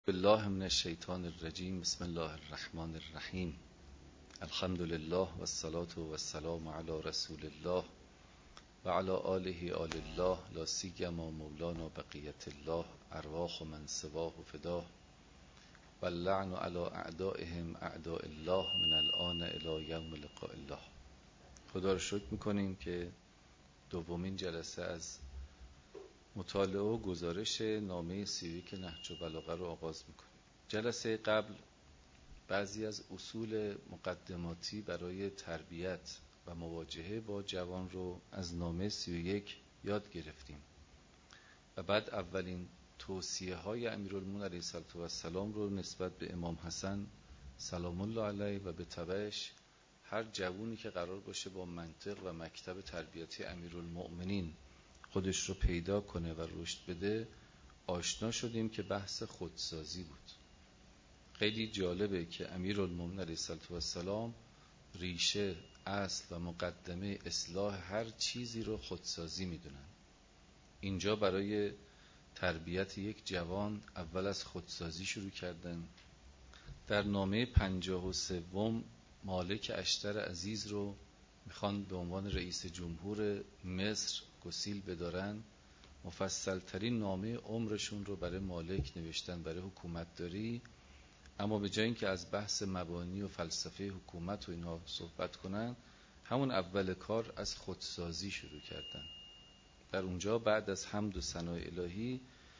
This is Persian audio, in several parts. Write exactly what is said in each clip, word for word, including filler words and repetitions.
بالله من الشیطان الرجیم. بسم الله الرحمن الرحیم. الحمد لله و الصلاة و السلام علی رسول الله و علی آله آل الله، لا سیما مولانا بقیت الله، ارواح من سواه و فداه و اللعن علی اعدائهم اعداء الله من الان الی یوم لقاء الله. خدا رو شکر میکنیم که دومین جلسه از مطالعه و گزارش نامه سی و یک نهج البلاغه رو آغاز میکنیم. جلسه قبل بعضی از اصول مقدماتی برای تربیت و مواجهه با جوان رو از نامه سی و یک یاد گرفتیم و بعد اولین توصیه های امیرالمومنین علیه السلام رو نسبت به امام حسن سلام الله علیه و به تبعش هر جوانی که قرار باشه با منطق و مکتب تربیتی امیرالمؤمنین خودش رو پیدا کنه و رشد بده آشنا شدیم که بحث خودسازی بود. خیلی جالبه که امیرالمؤمنین علیه السلام ریشه، اصل و مقدمه اصلاح هر چیزی رو خودسازی میدونن. اینجا برای تربیت یک جوان اول از خودسازی شروع کردن. در نامه پنجاه و سوم مالک اشتر عزیز رو میخوان به عنوان رئیس جمهور مصر گسیل بدارن. مفصل ترین نامه عمرشون رو برای مالک نوشتن برای حکومتداری، اما به جای اینکه از بحث مبانی و فلسفه حکومت و اینها صحبت کنن، همون اول کار از خودسازی شروع کردن. در اونجا بعد از حمد و ثنای الهی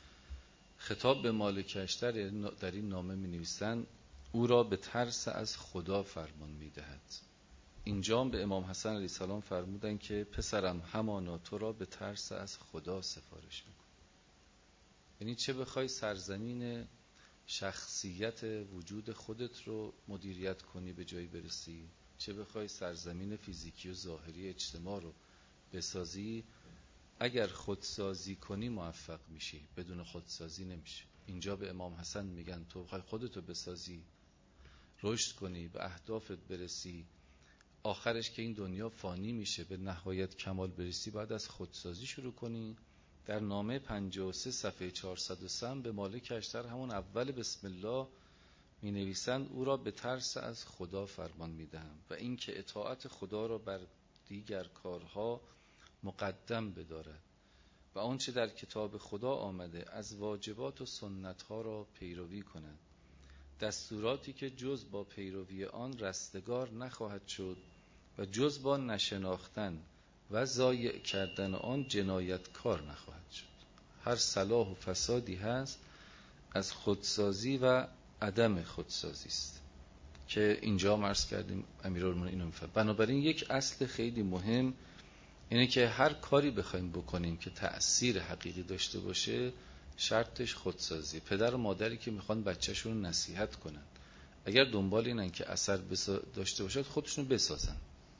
خطاب به مالک اشتر در این نامه می نویسن او را به ترس از خدا فرمان می دهد. اینجا به امام حسن علیه السلام فرمودن که پسرم همانا تو را به ترس از خدا سفارش میکن. یعنی چه بخوای سرزمین شخصیت وجود خودت رو مدیریت کنی به جایی برسی، چه بخوای سرزمین فیزیکی و ظاهری اجتماع رو بسازی، اگر خودسازی کنی موفق میشی، بدون خودسازی نمیشی. اینجا به امام حسن میگن تو بخوای خودتو بسازی، رشد کنی، به اهدافت برسی، آخرش که این دنیا فانی میشه، به نهایت کمال برسی، باید از خودسازی شروع کنی. در نامه پنجاه و سه صفحه چهارصد و سه به مالک اشتر همون اول بسم الله می نویسند او را به ترس از خدا فرمان می دهم و این که اطاعت خدا را بر دیگر کارها مقدم بدارد و آنچه در کتاب خدا آمده از واجبات و سنتها را پیروی کند، دستوراتی که جز با پیروی آن رستگار نخواهد شد و جز با نشناختن و ضایع کردن آن جنایتکار نخواهد شد. هر صلاح و فسادی هست از خودسازی و عدم خودسازی است که اینجا عرض کردیم امیرالمومنین اینو میفرماید. بنابراین یک اصل خیلی مهم اینه که هر کاری بخوایم بکنیم که تأثیر حقیقی داشته باشه شرطش خودسازی. پدر و مادری که میخوان بچه‌شون نصیحت کنن، اگر دنبال اینن که اثر داشته باشد خودشون بسازن.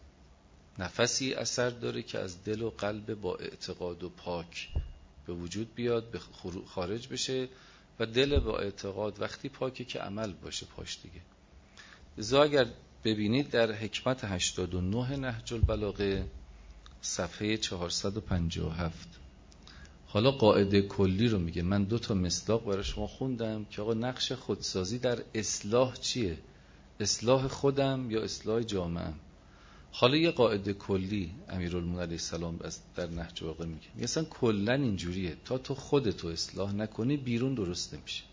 نفسی اثر داره که از دل و قلب با اعتقاد و پاک به وجود بیاد، به خارج بشه و دل با اعتقاد وقتی پاکه که عمل باشه پاش دیگه. لذا اگر ببینید در حکمت هشتاد و نه نهج البلاغه صفحه چهارصد و پنجاه و هفت حالا قاعده کلی رو میگه. من دو تا مصداق برای شما خوندم که آقا نقش خودسازی در اصلاح چیه؟ اصلاح خودم یا اصلاح جامعه؟ حالا یه قاعده کلی امیرالمومنین علیه السلام در نهج البلاغه میگه. مثلا کلا اینجوریه تا تو خودتو اصلاح نکنی بیرون درست نمیشه.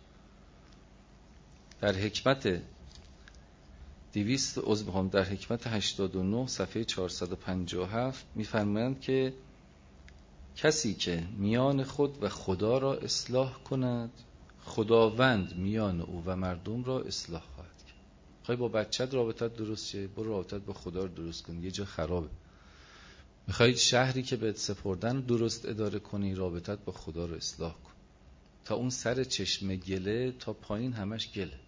در حکمت دویست عضو هم در حکمت هشتاد و نه صفحه چهارصد و پنجاه و هفت میفرمایند که کسی که میان خود و خدا را اصلاح کند خداوند میان او و مردم را اصلاح خواهد کرد. خواهی با بچت رابطت درست شه، برو رابطت با خدا رو درست کن، یه جا خرابه. میخواید شهری که بهت سپردن درست اداره کنی، رابطت با خدا رو اصلاح کن تا اون سر چشم گله تا پایین همش گله.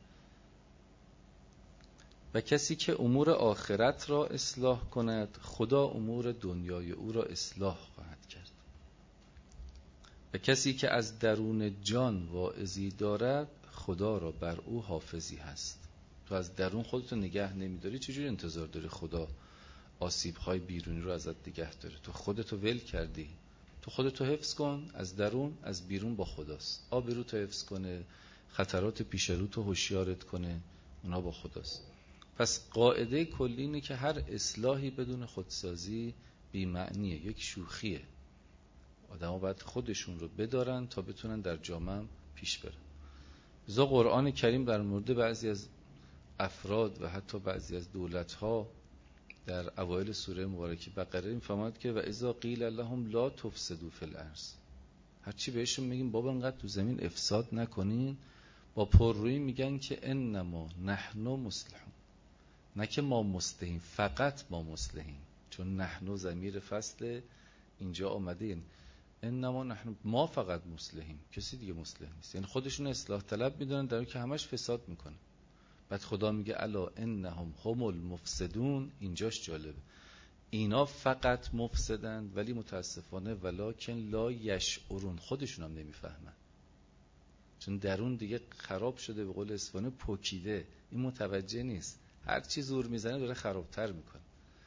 و کسی که امور آخرت را اصلاح کند خدا امور دنیای او را اصلاح خواهد کرد. و کسی که از درون جان واعظی دارد خدا را بر او حافظی هست. تو از درون خودتو نگه نمیداری، چجوری انتظار داری خدا آسیب‌های بیرونی رو ازت نگه داره؟ تو خودتو ول کردی. تو خودتو حفظ کن، از درون از بیرون با خداست. آبرو تو حفظ کنه، خطرات پیش رو تو هوشیارت کنه، اونا با خداست. پس قاعده کلی اینه که هر اصلاحی بدون خودسازی بی معنیه، یک شوخیه. آدم‌ها باید خودشون رو بدارن تا بتونن در جامعه پیش برن. لذا قرآن کریم در مورد بعضی از افراد و حتی بعضی از دولت‌ها در اوایل سوره مبارکه بقره میفهمد که و اذا قیل لهم لا تفسدوا فی الارض، هرچی بهشون میگیم بابا انقدر تو زمین افساد نکنین، با پررویی میگن که انما نحن مصلحون، نه که ما مصلحیم، فقط ما مصلحیم، چون نحن ضمیر فصل اینجا آمده، انما نحن، ما فقط مصلحیم، کسی دیگه مصلح نیست. یعنی خودشون اصلاح طلب میدونن در حالی که همش فساد میکنه. بعد خدا میگه الا انهم هم المفسدون. اینجاش جالبه، اینا فقط مفسدن ولی متاسفانه ولکن لا یشعرون، خودشون هم نمیفهمن، چون درون دیگه خراب شده، به قول اصفهانی پوکیده، این متوجه نیست، هر چی زور میزنه داره خرابتر میکنه.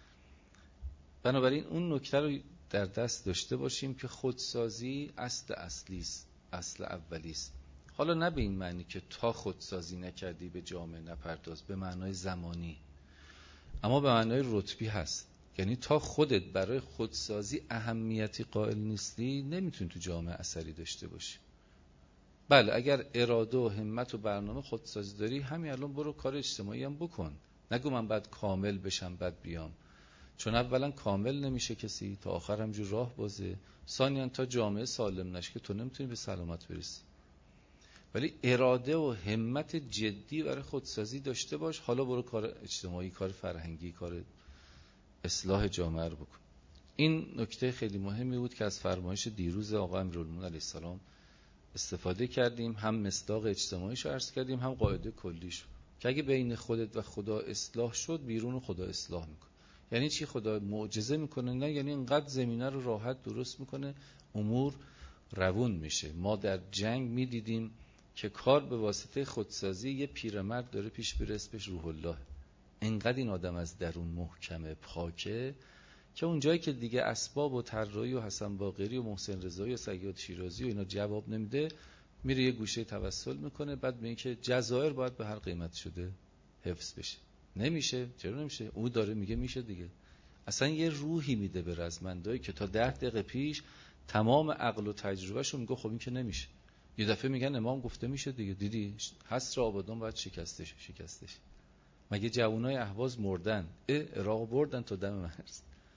بنابراین اون نکته رو در دست داشته باشیم که خودسازی اصل اصلیست، اصل اولیست. حالا نه به این معنی که تا خودسازی نکردی به جامعه نپرداز، به معنای زمانی، اما به معنای رتبی هست. یعنی تا خودت برای خودسازی اهمیتی قائل نیستی، نمیتونی تو جامعه اثری داشته باشی. بله اگر اراده و همت و برنامه خودسازی داری، همین الان برو کار اجتماعی هم بکن، نگو من بعد کامل بشم بعد بیام، چون اولا کامل نمیشه کسی، تا آخر همجور راه بازه، ثانیاً تا جامعه سالم نشه که تو نمیتونی به سلامت برسی. ولی اراده و همت جدی برای خودسازی داشته باش، حالا برو کار اجتماعی، کار فرهنگی، کار اصلاح جامعه رو بکن. این نکته خیلی مهمی بود که از فرمایش دیروز آقا امیرالمومنین علیه السلام استفاده کردیم، هم مصداق اجتماعیشو عرض کردیم، هم قاعده کلیشو، که اگه بین خودت و خدا اصلاح شد، بیرون خدا اصلاح میکنه. یعنی چی؟ خدا معجزه میکنه؟ نه، یعنی اینقدر زمینه رو راحت درست میکنه، امور روون میشه. ما در جنگ میدیدیم که کار به واسطه خودسازی یه پیرمرد داره پیش میره، اسمش روح الله. اینقدر این آدم از درون محکمه، پاکه، که اونجایی که دیگه اسباب و طراحی و حسن باقری و محسن رضایی و سیاد شیرازی و اینا جواب نمیده، میره یه گوشه توسل میکنه، بعد میگه که جزایر باید به هر قیمت شده حفظ بشه. نمیشه. چرا نمیشه؟ او داره میگه میشه دیگه. اصلا یه روحی میده به رزمندایی که تا ده دقیقه پیش تمام عقل و تجربهشون میگه خب این که نمیشه. یه دفعه میگن امام گفته میشه دیگه. دیدی حصر آبادان باید شکستش شکستش مگه جوانای اهواز مردن، عراق بردن تا دم مرز.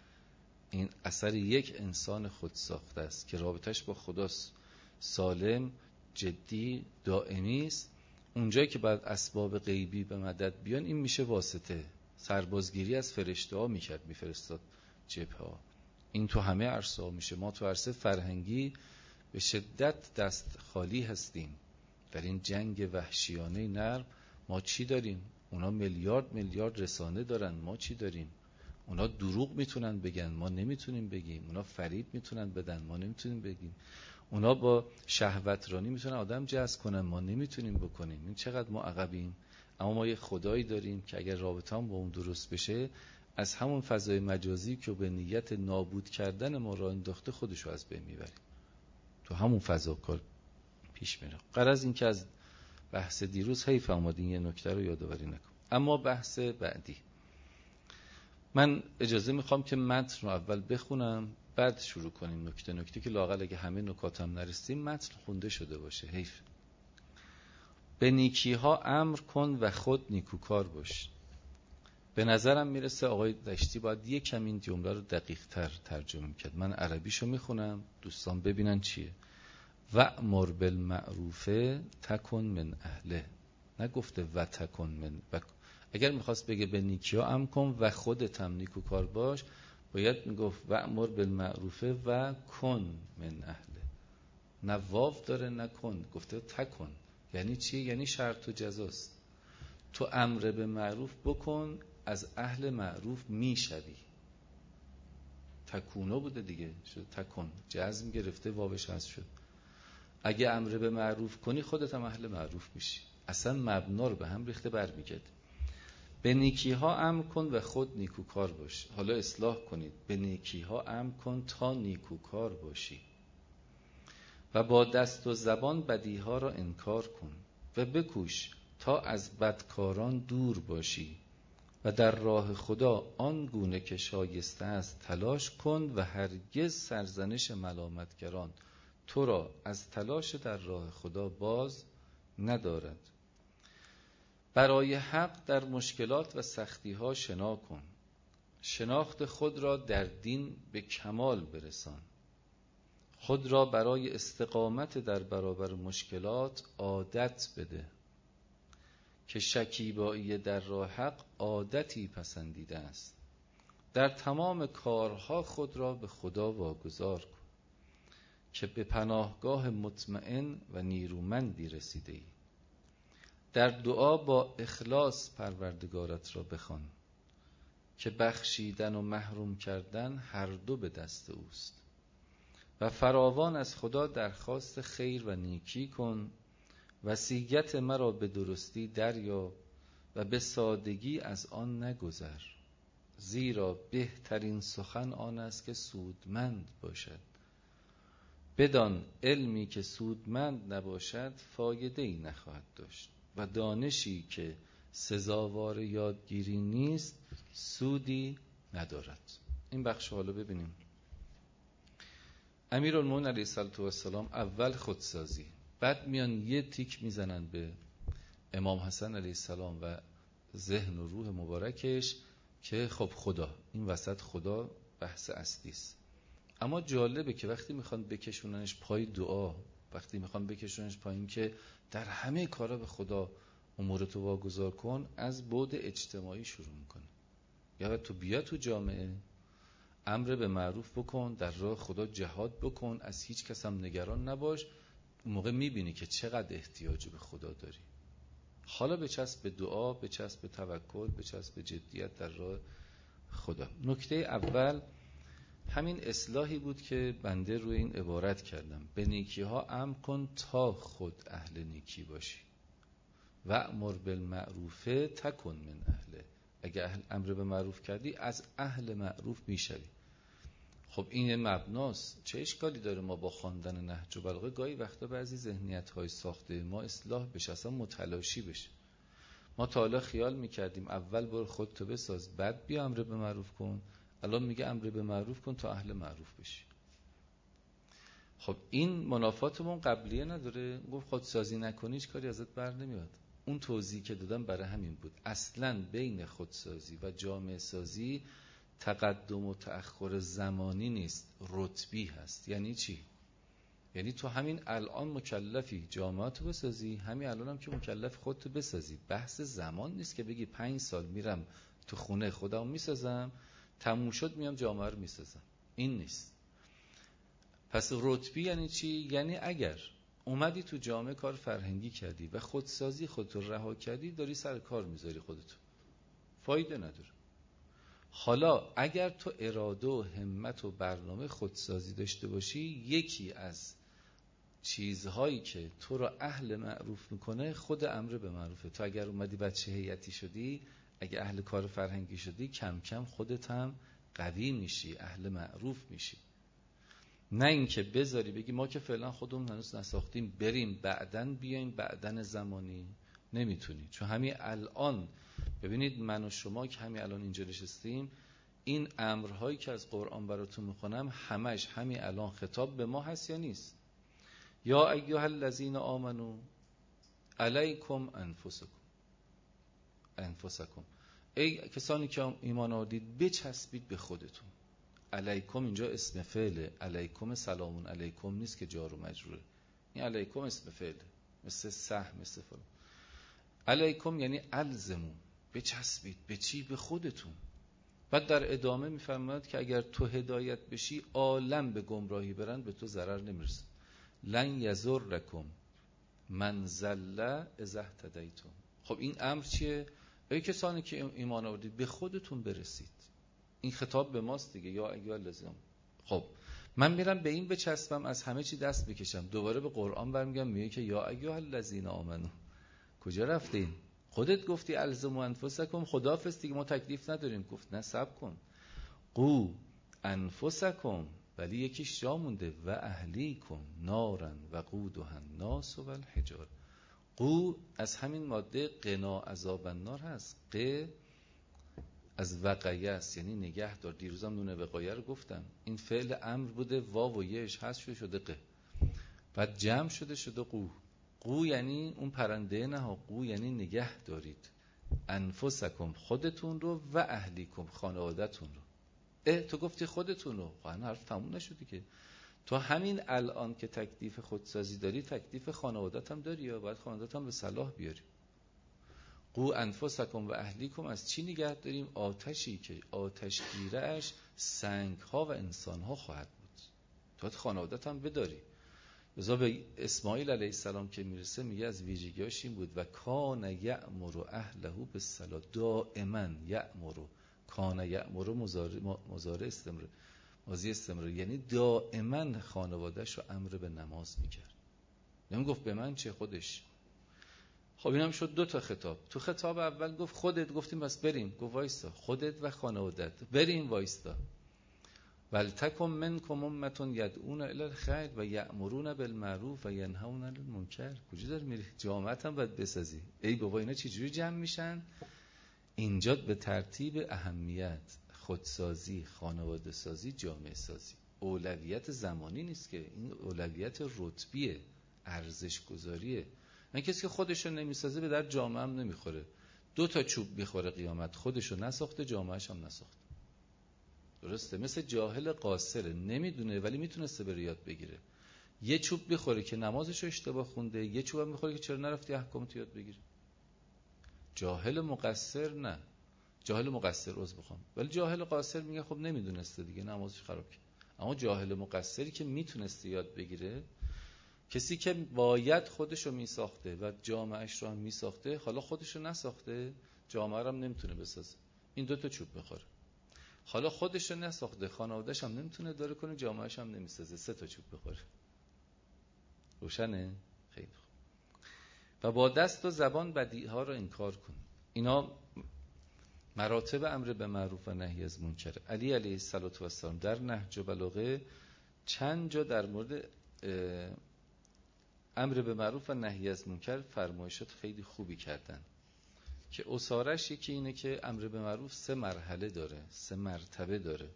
این اثر یک انسان خود ساخته است که رابطش با خدا سالم، جدی، دائمی است. اونجایی که بعد اسباب غیبی به مدد بیان، این میشه واسطه. سربازگیری از فرشته ها میکرد، میفرستاد جبهه ها. این تو همه عرصه ها میشه. ما تو عرصه فرهنگی به شدت دست خالی هستیم. در این جنگ وحشیانه نرم ما چی داریم؟ اونا میلیارد میلیارد رسانه دارن، ما چی داریم؟ اونا دروغ میتونن بگن، ما نمیتونیم بگیم. اونا فریب میتونن بدن، ما نمیتونیم بگیم. اونا با شهوت رانی میتونن آدم جذب کنن، ما نمیتونیم بکنیم. این چقدر ما عقبیم. اما ما یه خدایی داریم که اگر رابطه هم با اون درست بشه، از همون فضای مجازی که به نیت نابود کردن ما راه انداخته، خودشو از بین میبریم. تو همون فضا کار پیش میره. غرض این که از بحث دیروز حیف اومدین یه نکته رو یادآوری نکن. اما بحث بعدی، من اجازه میخوام که متن رو اول بخونم، بعد شروع کنیم نکته نکته که لااقل اگه همه نکاتم نرسیم متن خونده شده باشه. حیف. به نیکی ها امر کن و خود نیکوکار باش. به نظرم میرسه آقای دشتی باید یک کم این جمله رو دقیق تر ترجمه کرد. من عربیشو میخونم، دوستان ببینن چیه. وأمر بالمعروف تکن من اهله، نگفته و تکن من و. اگر میخواست بگه به نیکی ها امر کن و خودت هم نیکوکار باش، باید میگفت وأمر بالمعروف و کن من اهله. نه واو داره نه کن، گفته تکن. یعنی چی؟ یعنی شرط و جزاست. تو امر به معروف بکن، از اهل معروف میشوی. تکونو بوده دیگه، شد تکن، جزم گرفته، واوش هست شد. اگه امر به معروف کنی، خودت هم اهل معروف میشی. اصلا مبنا رو به هم ریخته برمیگرده. به نیکی ها امر کن و خود نیکوکار باش. حالا اصلاح کنید. به نیکی ها امر کن تا نیکوکار باشی و با دست و زبان بدی ها را انکار کن. و بکوش تا از بدکاران دور باشی و در راه خدا آن گونه که شایسته است تلاش کن و هرگز سرزنش ملامتگران تو را از تلاش در راه خدا باز ندارد. برای حق در مشکلات و سختی ها شنا کن. شناخت خود را در دین به کمال برسان. خود را برای استقامت در برابر مشکلات عادت بده که شکیبایی در راه حق عادتی پسندیده است. در تمام کارها خود را به خدا واگذار کن که به پناهگاه مطمئن و نیرومندی رسیده ای. در دعا با اخلاص پروردگارت را بخوان که بخشیدن و محروم کردن هر دو به دست اوست و فراوان از خدا درخواست خیر و نیکی کن. وصیت مرا به درستی دریاب و به سادگی از آن نگذر، زیرا بهترین سخن آن است که سودمند باشد. بدان علمی که سودمند نباشد فایده‌ای نخواهد داشت و دانشی که سزاوار یادگیری نیست سودی ندارد. این بخش حالا ببینیم. امیرالمومنین علیه السلام اول خودسازی، بعد میان یه تیک میزنن به امام حسن علیه السلام و ذهن و روح مبارکش که خب خدا، این وسط خدا بحث اصلی است. اما جالبه که وقتی میخوان بکشوننش پای دعا، وقتی میخوان بکشوننش پایین که در همه کارا به خدا امورتو واگذار کن، از بعد اجتماعی شروع میکنه. یا تو بیا تو جامعه، امر به معروف بکن، در راه خدا جهاد بکن، از هیچ کس هم نگران نباش. اون موقع میبینی که چقدر احتیاج به خدا داری. حالا بچسب به دعا، بچسب به توکل، بچسب به جدیت در راه خدا. نکته اول همین اصلاحی بود که بنده روی این عبارت کردم: به نیکی ها امر کن تا خود اهل نیکی باشی و امر بالمعروف تکن من اهله. اگه اهل امر به معروف کردی از اهل معروف میشوی. خب این مبناست. چه اشکالی داره ما با خواندن نهج البلاغه گاهی وقتا بعضی ذهنیت‌های ساخته ما اصلاح بشه، اصلا متلاشی بشه. ما تا حالا خیال میکردیم اول برو خودتو بساز بعد بیا امر به معروف کن، الان میگه امر به معروف کن تا اهل معروف بشی. خب این منافاتمون قبلیه نداره؟ گفت خودسازی نکنی هیچ کاری ازت بر نمیاد. اون توضیحی که دادم برای همین بود. اصلاً بین خودسازی و جامعه سازی تقدم و تأخر زمانی نیست، رتبی هست. یعنی چی؟ یعنی تو همین الان مکلفی جامعه‌تو بسازی، همین الان هم که مکلف خودتو بسازی. بحث زمان نیست که بگی پنج سال میرم تو خونه خودم میسازم، تموم شد میام جامعه رو میسازم. این نیست. پس رتبی یعنی چی؟ یعنی اگر اومدی تو جامعه کار فرهنگی کردی و خودسازی خودتو رها کردی، داری سر کار میذاری خودتو، فایده نداره. حالا اگر تو اراده و همت و برنامه خودسازی داشته باشی، یکی از چیزهایی که تو را اهل معروف میکنه خود امر به معروفه. تو اگر اومدی بچه هیئتی شدی، اگه اهل کار فرهنگی شدی، کم کم خودت هم قوی میشی، اهل معروف میشی. نه اینکه بذاری بگی ما که فعلا خودمون هنوز نساختیم بریم بعدن بیایم بعدن زمانی. نمیتونی. چون همین الان ببینید من و شما که همین الان اینجا نشستیم، این امرهایی که از قرآن براتون میخونم همش همین الان خطاب به ما هست یا نیست؟ یا ایها الذین آمنو علیکم انفسکم انفسکم ای کسانی که ایمان آوردید بچسبید به خودتون. علیکم اینجا اسم فعله. علیکم سلامون علیکم نیست که جار و مجروره. این علیکم اسم فعله، مثل سهم، مثل فلان. علیکم یعنی الزمون، بچسبید. به چی؟ به خودتون. بعد در ادامه میفرماید که اگر تو هدایت بشی عالم به گمراهی برن به تو ضرر نمیرسه. لن یضرکم من ضل اذا اهتدیتم. خب این امر چیه؟ ای کسانی که ایمان آوردید به خودتون برسید. این خطاب به ماست دیگه. یا ایها الذین. خب من میرم به این بچسبم، از همه چی دست بکشم، دوباره به قرآن برمیگم میگه که یا ایها الذین آمنو. کجا رفتین؟ خودت گفتی الزموا انفسکم، خداحافظ دیگه ما تکلیف نداریم. گفت نه صبر کن. قو انفسکم، ولی یکیش جا مونده، و اهلیکم نارن و قودها الناس والحجاره. قو از همین ماده قنا عذاب النار هست. ق از وقایه است، یعنی نگه دار. دیروزم نون وقایه رو گفتم، این فعل امر بوده، واو و یهش هست شده شده ق، بعد جمع شده شده قو. قو یعنی اون پرنده نه، قو یعنی نگه دارید انفسکم خودتون رو و اهلیکم خانوادتون رو. اه تو گفتی خودتون رو، خواهن حرف تموم نشدی که. تو همین الان که تکلیف خودسازی داری تکلیف خانوادت هم داری، یا باید خانوادت هم به صلاح بیاری. قو انفسکم و اهلیکم از چی نگه داریم؟ آتشی که آتشگیرش سنگ ها و انسان ها خواهد بود. تو خانوادت هم بداری. لذا به اسماعیل علیه السلام که میرسه میگه از ویژگیاش این بود و کان یأمر اهله بالصلاة، دائما یأمر، کان یأمر مضارع مضارع استمرار ماضی استمرار، یعنی دائما خانواده‌اش رو امر به نماز میکرد. نمیگفت به من چه، خودش. خب اینم شد دو تا خطاب. تو خطاب اول گفت خودت، گفتیم بس بریم، گفت وایستا، خودت و خانوادت بریم وایستا. ولتکن منکم امة یدعون الی الخیر و یأمرون بالمعروف و ینهون عن المنکر. کجا داری میری؟ جامعت هم باید بسازی. ای بابا اینا چجوری جمع میشن؟ اینجا به ترتیب اهمیت: خودسازی، خانواده سازی، جامعه سازی. اولویت زمانی نیست که، این اولویت رتبیه، ارزش گذاریه. من کسی که خودشو نمیسازه به در جامعه هم نمیخوره. دو تا چوب میخوره قیامت، خودشو نساخته جامعهش هم نساخته. درسته؟ مثل جاهل قاصره، نمیدونه ولی میتونسته بره یاد بگیره. یه چوب میخوره که نمازشو اشتباه خونده، یه چوب هم میخوره که چرا نرفتی احکامتو یاد بگیره. جاهل مقصر نه، جاهل مقصر عذر بخوام، ولی جاهل قاصر میگه خب نمیدونسته دیگه نمازش خراب کرد. اما جاهل مقصری که میتونسته یاد بگیره، کسی که باید خودشو میساخته و جامعهش رو هم میساخته، حالا خودشو نساخته جامعه رو هم نمیتونه بسازه، این دو تا چوب میخوره. حالا خودشو نساخته خانواده‌اش هم نمیتونه اداره کنه، جامعه‌اش هم نمیسازه، سه تا چوب بخوره. روشنه؟ خیلی خوب. و با دست و زبان بدیها رو انکار کن. اینا مراتب امر به معروف و نهی از منکر. علی علیه السلام در نهج البلاغه چند جا در مورد امر به معروف و نهی از منکر فرمایشات خیلی خوبی کردن که اسارش یکی اینه که امر به معروف سه مرحله داره، سه مرتبه داره.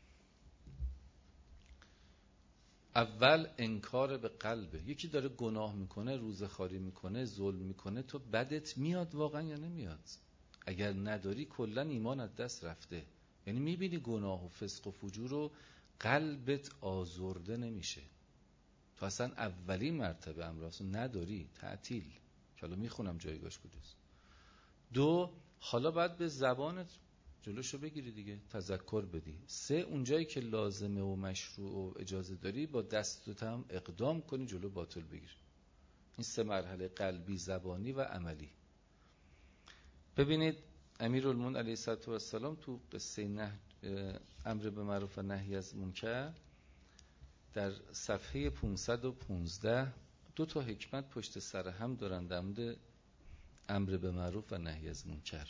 اول انکار به قلبه. یکی داره گناه میکنه، روزخواری میکنه، ظلم میکنه، تو بدت میاد واقعا یا نمیاد؟ اگر نداری کلا ایمان از دست رفته. یعنی میبینی گناه و فسق و فجور رو، قلبت آزرده نمیشه. تو اصلا اولین مرتبه امر اصلا نداری، تعطیل. که حالا میخونم جایگاهش کجاست. دو، حالا باید به زبانت جلوشو بگیری دیگه، تذکر بدی. سه، اونجایی که لازمه و مشروع و اجازه داری با دستت هم اقدام کنی جلو باطل بگیری. این سه مرحله: قلبی، زبانی و عملی. ببینید امیرالمومنین علیه السلام تو قصه نه امر به معروف و نهی از منکر در صفحه پانصد و پانزده دو تا حکمت پشت سر هم دارن در مورد امر به معروف و نهی از منکر.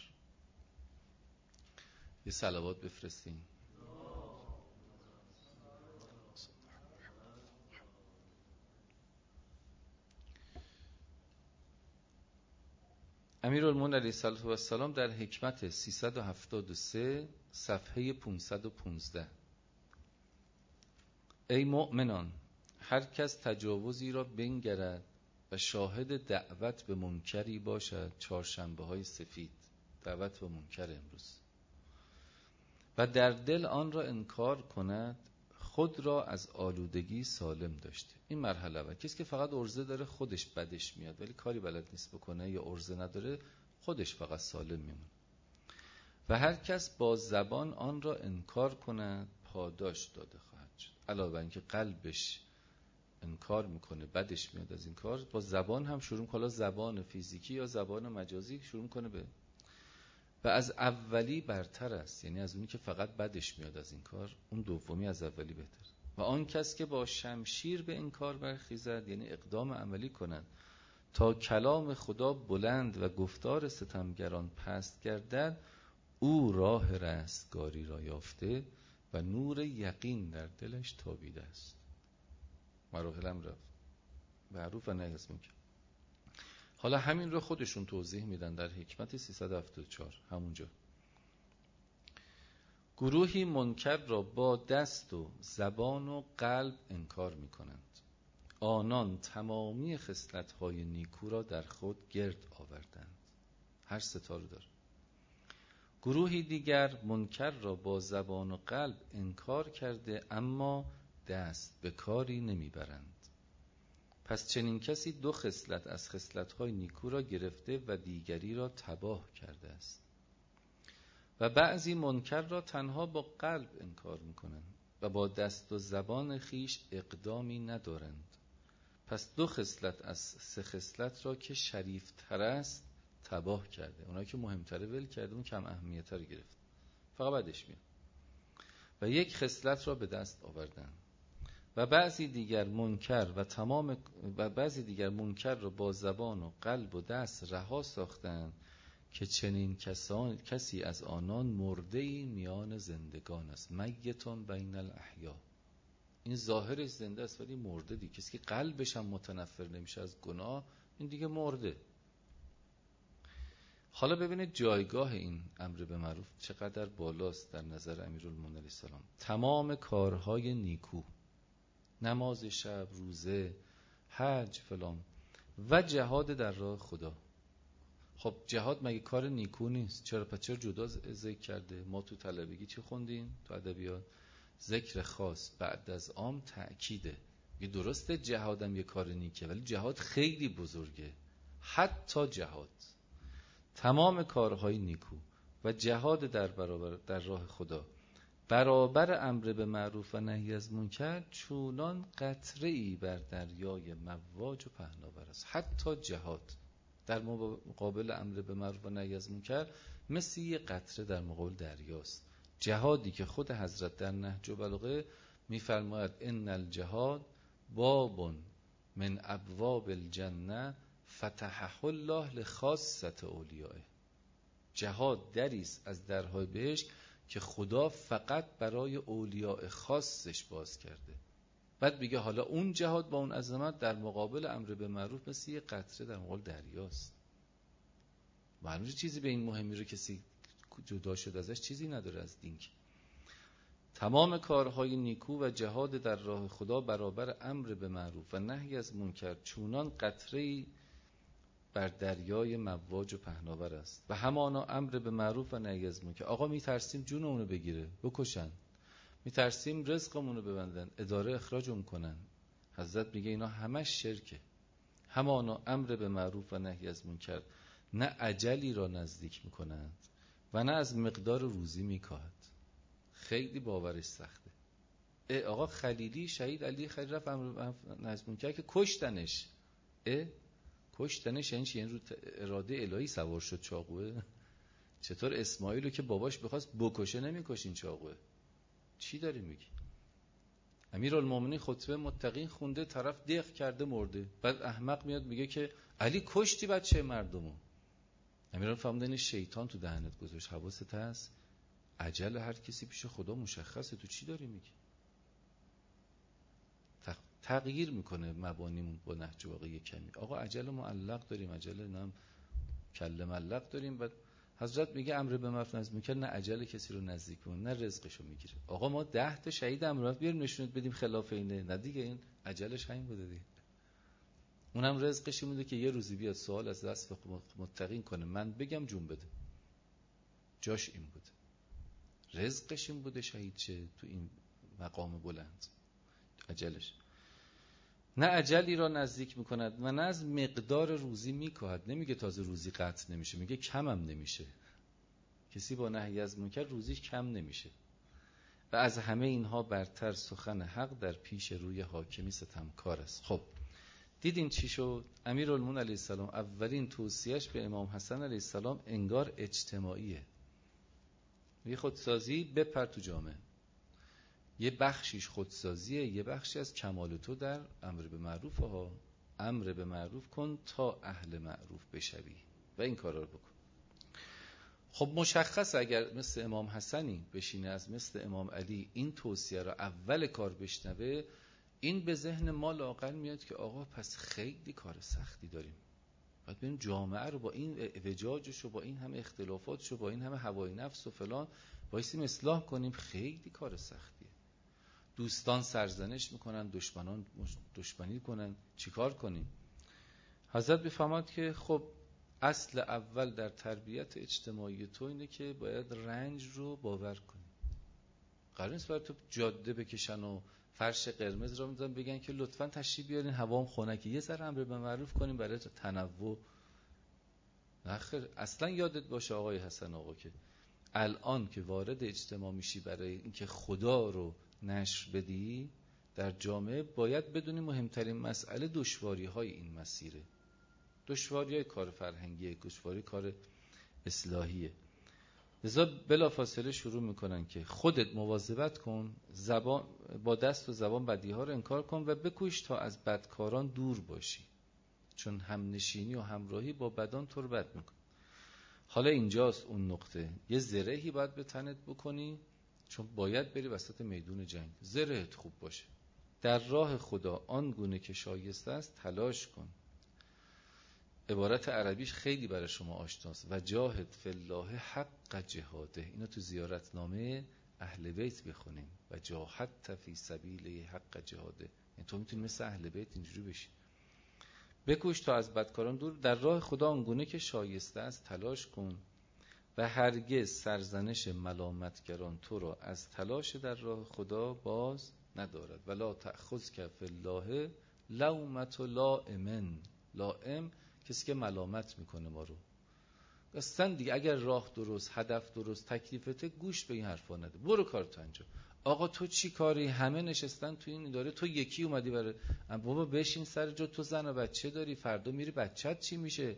یه صلوات بفرستین. امیرالمومنین علیه السلام در حکمت سیصد و هفتاد و سه صفحه پانصد و پانزده: ای مؤمنان، هر کس تجاوزی را بنگرد و شاهد دعوت به منکری باشد، چهارشنبه های سفید، دعوت به منکر امروز، و در دل آن را انکار کند، خود را از آلودگی سالم داشته. این مرحله اول. کسی که فقط عرضه داره خودش بدش میاد ولی کاری بلد نیست بکنه، یا عرضه نداره خودش فقط سالم میمونه. و هر کس با زبان آن را انکار کند پاداش داده خواهد شد. علاوه بر اینکه قلبش انکار میکنه، بدش میاد از این کار، با زبان هم شروع کنه، زبان فیزیکی یا زبان مجازی شروع کنه به و از اولی برتر است. یعنی از اونی که فقط بدش میاد از این کار، اون دومی از اولی بهتر. و آن کس که با شمشیر به این کار برخیزد، یعنی اقدام عملی کنند تا کلام خدا بلند و گفتار ستمگران پست گردد، او راه رستگاری را یافته و نور یقین در دلش تابیده است. مراحل هم رفت. معروف و نهی از منکر. حالا همین رو خودشون توضیح میدن در حکمت سیصد و هفتاد و چهار همونجا. گروهی منکر را با دست و زبان و قلب انکار میکنند. آنان تمامی خصلت‌های نیکو را در خود گرد آوردند. هر ستا رو داره. گروهی دیگر منکر را با زبان و قلب انکار کرده اما دست به کاری نمیبرند. پس چنین کسی دو خصلت از خصلت‌های نیکو را گرفته و دیگری را تباه کرده است. و بعضی منکر را تنها با قلب انکار میکنند و با دست و زبان خیش اقدامی ندارند. پس دو خصلت از سه خصلت را که شریف تر است تباه کرده. اونایی که مهمتره ول کرده، اون کم اهمیتر گرفت، فقط بعدش میاد. و یک خصلت را به دست آوردند. و بعضی دیگر منکر و تمام و بعضی دیگر منکر را با زبان و قلب و دست رها ساختند که چنین کسان کسی از آنان مرده‌ای میان زندگان است. میتون بین الاحیا. این ظاهرش زنده است ولی مرده دی. کسی که قلبش هم متنفر نمیشه از گناه، این دیگه مرده. حالا ببینید جایگاه این امر به معروف چقدر بالاست در نظر امیرالمومنین علیه السلام. تمام کارهای نیکو، نماز شب، روزه، حج فلان و جهاد در راه خدا. خب جهاد مگه کار نیکو نیست؟ چرا پس چرا جدا ذکر کرده؟ ما تو طلبگی چی خوندیم؟ تو ادبیات ذکر خاص بعد از عام تأکیده. یه درسته جهادم یه کار نیکه ولی جهاد خیلی بزرگه. حتی جهاد، تمام کارهای نیکو و جهاد در برابر در راه خدا برابر امر به معروف و نهی از منکر چونان قطره‌ای بر دریای مواج و پهناور است. حتی جهاد در مقابل امر به معروف و نهی از منکر مثل یه قطره در مقابل دریاست. جهادی که خود حضرت در نهج البلاغه می‌فرماید ان الجهاد باب من ابواب الجنه فتحه الله لخاصه اولیائه. جهاد دریست از درهای بهشت که خدا فقط برای اولیاء خاصش باز کرده. بعد میگه حالا اون جهاد با اون عظمت در مقابل امر به معروف مثل یه قطره در مقابل دریاست. معلومه چیزی به این مهمی رو کسی جدا شد ازش چیزی نداره از دین. تمام کارهای نیکو و جهاد در راه خدا برابر امر به معروف و نهی از منکر چونان قطره‌ای بر دریای مواج و پهناور است. و همانا امر به معروف و نهی از منکر. آقا میترسیم جون اونو بگیره بکشن، میترسیم رزقمونو ببندن، اداره اخراجم کنن. حضرت میگه اینا همش شرکه. همانا امر به معروف و نهی از منکر نه اجلی را نزدیک میکنند و نه از مقدار روزی میکاهد. خیلی باورش سخته. اه آقا خلیلی شهید علی خلیل رفت امر به معروف و نهی از منکر که کشتنش. اه کشتنش یعنی چی؟ یعنی رو اراده الهی سوار شد چاقوه؟ چطور اسماعیلو که باباش بخواست بکشه نمیکشین چاقوه؟ چی داری میگی؟ امیرالمومنین خطبه متقین خونده، طرف دق کرده مرده، بعد احمق میاد میگه که علی کشتی بچه مردمو. امیرالمومنین فهمیدن شیطان تو دهنت گذاشت. حواست هست؟ اجل هر کسی پیش خدا مشخصه. تو چی داری میگی؟ تغییر میکنه مبانیمون با نهج واقعی کمی. آقا اجل معلق داریم، اجل نام کله معلق داریم. و حضرت میگه امر به معروف و نهی از منکر نه اجل کسی رو نزدیک کنه نه رزقشو میگیره. آقا ما ده تا شهید امر بیاریم نشونت بدیم خلاف اینه، نه دیگه این اجلش همین بوده دیگه. اونم رزقش میده که یه روزی بیاد سوال از دست متقین کنه، من بگم جون بده. جاش این بوده، رزقش این بوده شهید چه تو این مقام بلند. اجلش نه اجلی را نزدیک میکند و نه از مقدار روزی میکاهد. نمیگه تازه روزی قطع نمیشه، میگه کم هم نمیشه. کسی با نهی از منکر روزیش کم نمیشه. و از همه اینها برتر سخن حق در پیش روی حاکمی ستمکار است. خب دیدین چی شد؟ امیرالمومنین علیه السلام اولین توصیهش به امام حسن علیه السلام انگار اجتماعیه. یه خودسازی بپر تو جامعه. یه بخشیش خودسازیه، یه بخشی از کمال تو در امر به معروف ها. امر به معروف کن تا اهل معروف بشوی و این کارا رو بکن. خب مشخص اگر مثل امام حسنی بشینه از مثل امام علی این توصیه رو اول کار بشنوه، این به ذهن ما لااقل میاد که آقا پس خیلی کار سختی داریم. باید بریم جامعه رو با این اعوجاجش و با این همه اختلافاتش و با این همه هوای نفس و فلان بایستیم اصلاح کنیم. خیلی کار سختیه. دوستان سرزنش میکنن، دشمنان دشمنی کنن، چیکار کنیم؟ حضرت بفرماد که خب اصل اول در تربیت اجتماعی تو اینه که باید رنج رو باور کنی. قرار نیست برای تو جاده بکشن و فرش قرمز را میذارن بگن که لطفاً تشریف بیارین هوام خنکه، یه ذره امر به معروف کنیم برای تنوع. نخیر، اصلا یادت باشه آقای حسن آقا که الان که وارد اجتماع میشی برای اینکه خدا رو نشر بدی در جامعه، باید بدونی مهمترین مسئله دشواری های این مسیره، دشواری های کار فرهنگیه، دشواری کار اصلاحیه. لذا بلافاصله شروع میکنن که خودت مواظبت کن، زبان با دست و زبان بدی ها رو انکار کن و بکوش تا از بدکاران دور باشی، چون همنشینی و همراهی با بدان تو رو بد میکن. حالا اینجاست اون نقطه، یه زرهی باید به تنت بکنی، چون باید بری وسط میدون جنگ. زرهت خوب باشه، در راه خدا آن گونه که شایسته است تلاش کن. عبارت عربیش خیلی برای شما آشناست، و جاهد فی الله حق جهاده. اینو تو زیارتنامه اهل بیت بخونیم، و جاهدت فی سبیل حق جهاده. یعنی تو میتونی مثل اهل بیت اینجوری بشی، بکوش تا از بدکاران دور، در راه خدا آنگونه که شایسته است تلاش کن و هرگز سرزنش ملامتگران تو را از تلاش در راه خدا باز ندارد. ولا تأخذک فی الله لومة لائم. لائم کسی که ملامت میکنه ما رو. اصلا دیگه اگر راه درست، هدف درست، تکلیفته، گوش به این حرفا نده، برو کارتو انجام. آقا تو چی کاری؟ همه نشستن تو این اداره، تو یکی اومدی برای بابا بشین سر جا، تو زن و بچه داری، فردا میری بچت چی میشه؟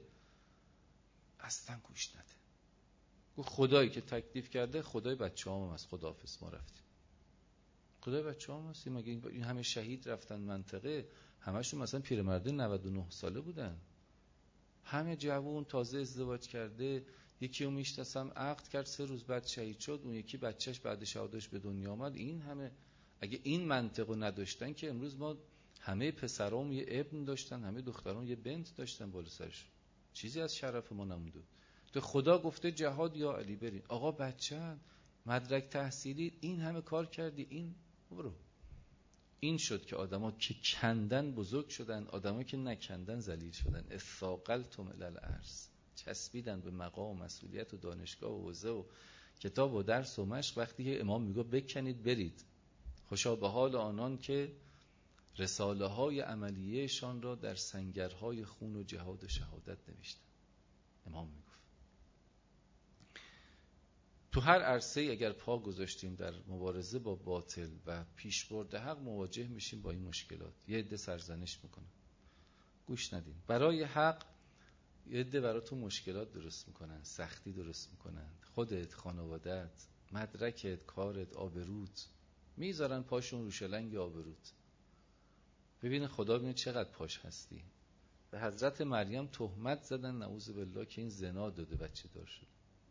اصلا گوش نده. خدایی که تکلیف کرده خدای بچه‌هام هست، خداحافظ ما رفتیم. خدای بچه‌هام هست. مگه این همه شهید رفتن منطقه، همشون مثلا پیرمرد نود و نه ساله بودن، همه جوون تازه ازدواج کرده. یکی رو میشناسم عقد کرد سه روز بعد شهید شد، اون یکی بچهش بعد شهادتش به دنیا آمد. این همه اگه این منطقو نداشتن که امروز ما همه پسرام یه ابن داشتن، همه دختران یه بنت داشتن بالا سرش، چیزی از شرف ما نمونده. تو خدا گفته جهاد یا علی برین. آقا بچه مدرک تحصیلی، این همه کار کردی، این برو. این شد که آدما که کندن بزرگ شدن، آدما که نکندن ذلیل شدن. اثاقلتم الی الارض، چسبیدن به مقام و مسئولیت و دانشگاه و حوزه و کتاب و درس و مشق. وقتی که امام میگه بکنید برید، خوشا به حال آنان که رساله های عملیهشان را در سنگرهای خون و جهاد و شهادت نوشتن. امام میگفت تو هر عرصه اگر پا گذاشتیم در مبارزه با باطل و پیشبرد حق، مواجه میشیم با این مشکلات. یه عده سرزنش میکنن، گوش ندین. برای حق یه عده براتون مشکلات درست میکنن، سختی درست میکنن، خودت، خانوادت، مدرکت، کارت، آبروت، میذارن پاشون رو شلنگ آبروت. ببین خدا ببین چقدر پاش هستی. به حضرت مریم تهمت زدن نعوذ بالله که این زنا داده، بچه دار شد.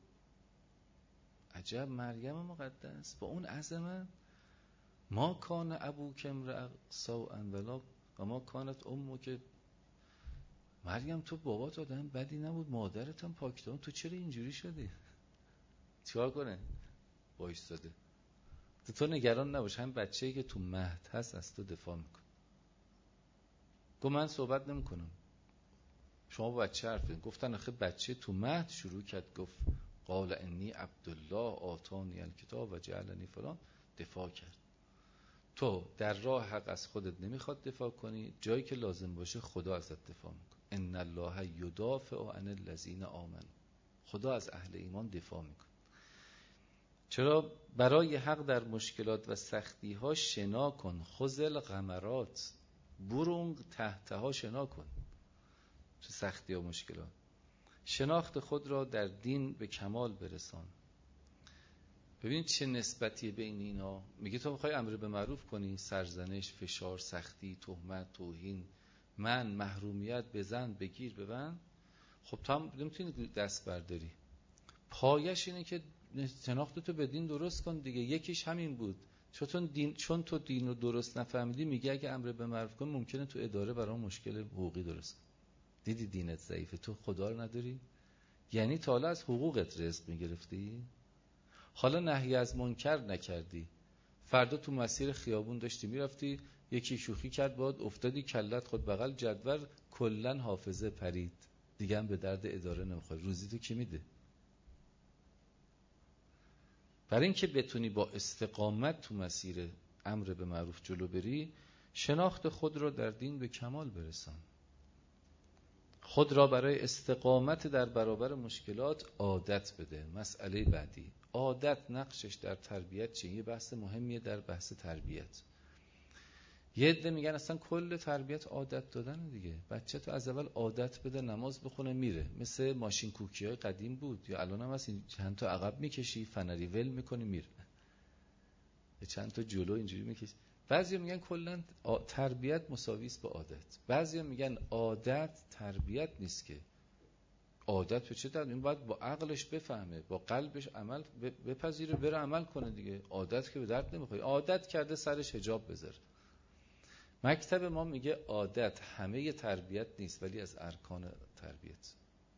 عجب مریم مقدس با اون عظمت. ما کان ابوک امرأ سوءا ولا و ما کانت امک. مریم تو بابات آدم بدی نبود، مادرت هم پاکدامن، تو چرا اینجوری شدی؟ چیکار کنه؟ وایساده. تو تو نگران نباش، هم بچه‌ای که تو مهد هست از تو دفاع میکنه. گفت من صحبت نمیکنم، شما با بچه حرف بزن. گفتن آخه بچه تو مهد شروع کرد گفت قال انی عبدالله آتانی الکتاب و جعلنی فلان، دفاع کرد. تو در راه حق از خودت نمیخواد دفاع کنی، جایی که لازم باشه خدا ازت دفاع میکنه. ان الله یدافع عن الذین آمنوا، خدا از اهل ایمان دفاع میکنه. چرا؟ برای حق در مشکلات و سختی ها شنا کن، خذل غمرات، برون تحتها شنا کن. تو سختی و مشکلات شناخت خود را در دین به کمال برسان. ببین چه نسبتی بین اینا. میگه تو بخوای امر به معروف کنی، سرزنش، فشار، سختی، تهمت، توهین، من، محرومیت، بزن، بگیر، ببند. خب تو هم نمیتونی دست برداری. پایش اینه که شناخت تو به دین درست کن دیگه. یکیش همین بود. چون دین، چون تو دین رو درست نفهمیدی، میگه اگه امر به معروف کن ممکنه تو اداره برای مشکل حقوقی درست کن. دیدی دینت ضعیفه، تو خدا رو نداری؟ یعنی تا حالا از حقوقت رزق میگرفتی؟ حالا نهی از منکر نکردی، فردا تو مسیر خیابون داشتی میرفتی، یکی شوخی کرد باهات، افتادی کلت خود بغل جدول، کلن حافظه پرید، دیگه هم به درد اداره نمیخوری، روزی تو کی میده؟ برای اینکه بتونی با استقامت تو مسیر امر به معروف جلو بری، شناخت خود را در دین به کمال برسان. خود را برای استقامت در برابر مشکلات عادت بده. مسئله بعدی، عادت نقشش در تربیت چیه؟ یه بحث مهمیه در بحث تربیت. یه عده میگن اصلا کل تربیت عادت دادن دیگه. بچه تو از اول عادت بده نماز بخونه میره، مثل ماشین کوکی های قدیم بود، یا الان هم هست، چند تا عقب میکشی فنری ول میکنی میره، چند تا جلو اینجوری میکشی. بعضیا میگن کلا تربیت مساوی است با عادت. بعضیا میگن عادت تربیت نیست، که عادت به چه درد؟ این باید با عقلش بفهمه، با قلبش عمل بپذیره، بره عمل کنه دیگه. عادت که به درد نمیخوره. عادت کرده سرش حجاب بذاره. مکتب ما میگه عادت همه تربیت نیست، ولی از ارکان تربیت.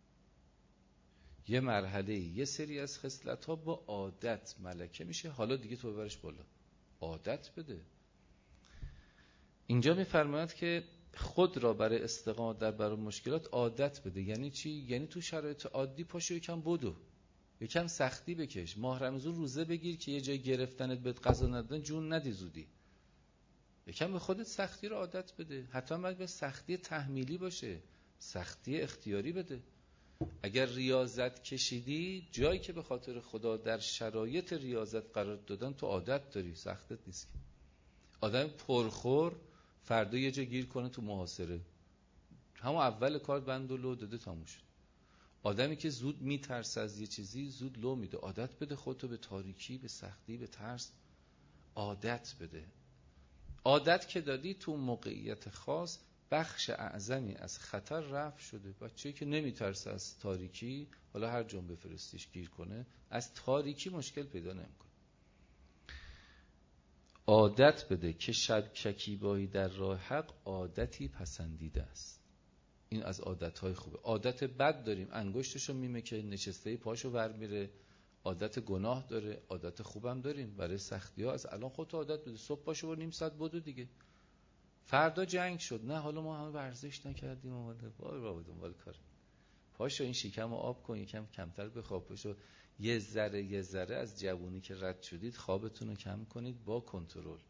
یه مرحله یه سری از خصلت‌ها با عادت ملکه میشه، حالا دیگه تو ببرش بالا. عادت بده. اینجا میفرماید که خود را برای استقامت در برابر مشکلات عادت بده. یعنی چی؟ یعنی تو شرایط عادی پاشو یکم بدو، یکم سختی بکش. ماه رمضان روزه بگیر که یه جای گرفتنت بهت قضا ندادن جون ندی زودی. یکم به خودت سختی رو عادت بده. حتی باید به سختی تحمیلی باشه، سختی اختیاری بده. اگر ریاضت کشیدی، جایی که به خاطر خدا در شرایط ریاضت قرار دادن تو عادت داری، سختت نیست. که آدم پرخور فردا یه جا گیر کنه تو محاصره، همون اول کار بند و لو داده تموم شد. آدمی که زود میترسه از یه چیزی زود لو میده. عادت بده خودتو به تاریکی، به سختی، به ترس عادت بده. عادت که دادی تو موقعیت خاص بخش اعظمی از خطر رفع شده. بچه‌ای که نمیترسه از تاریکی، حالا هر جون بفرستیش گیر کنه، از تاریکی مشکل پیدا نمیکنه. عادت بده که شب شکیبایی در راه حق عادتی پسندیده است. این از عادتهای خوبه. عادت بد داریم، انگشتشو میمکه، نشسته پاشو ور میره، عادت گناه داره. عادت خوبم داریم برای سختی ها. از الان خودت عادت بده، صبح پاشو برو نیم ساعت بدو دیگه. فردا جنگ شد، نه حالا ما همه ورزش نکردیم، اومده وای وای دنبال کار. پاشو این شکمو آب کن، یکم کمتر بخواب، پاشو یه ذره یه ذره از جوونی که رد شدید خوابتون رو کم کنید با کنترل.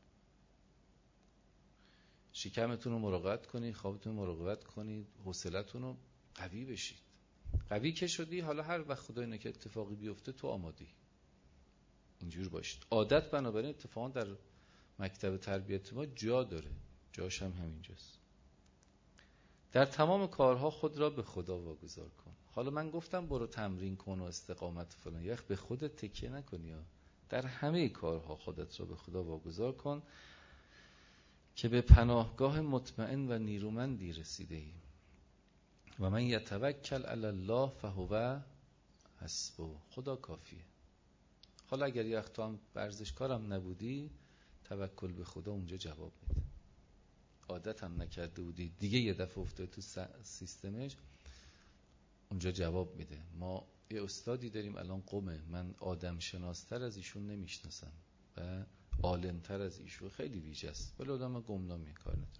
شکمتون رو مراقبت کنید، خوابتون رو مراقبت کنید، حوصله‌تون رو قوی بشید. قوی که شدی، حالا هر وقت خدای نکرد اتفاقی بیفته تو آمادی. اینجور باشید. عادت بنابراین اتفاقا در مکتب تربیت ما جا داره، جاش هم همینجاست. در تمام کارها خود را به خدا واگذار کن. حالا من گفتم برو تمرین کن و استقامت فلان، یخ به خودت تکیه نکنی ها. در همه کارها خودت را به خدا واگذار کن که به پناهگاه مطمئن و نیرومندی رسیده ای. و من یتوکل علی الله فهو حسبه. خدا کافیه. حالا اگر یه وقت هم ورزشکارم نبودی، توکل به خدا اونجا جواب میده. عادت هم نکرده بودی، دیگه یه دفعه افتاد تو سیستمش، اونجا جواب میده. ما یه استادی داریم الان قمه، من آدم شناستر از ایشون نمیشناسم و عالمتر از ایشون، خیلی ویژه است ولی آدم گمنامیه، کار نداره.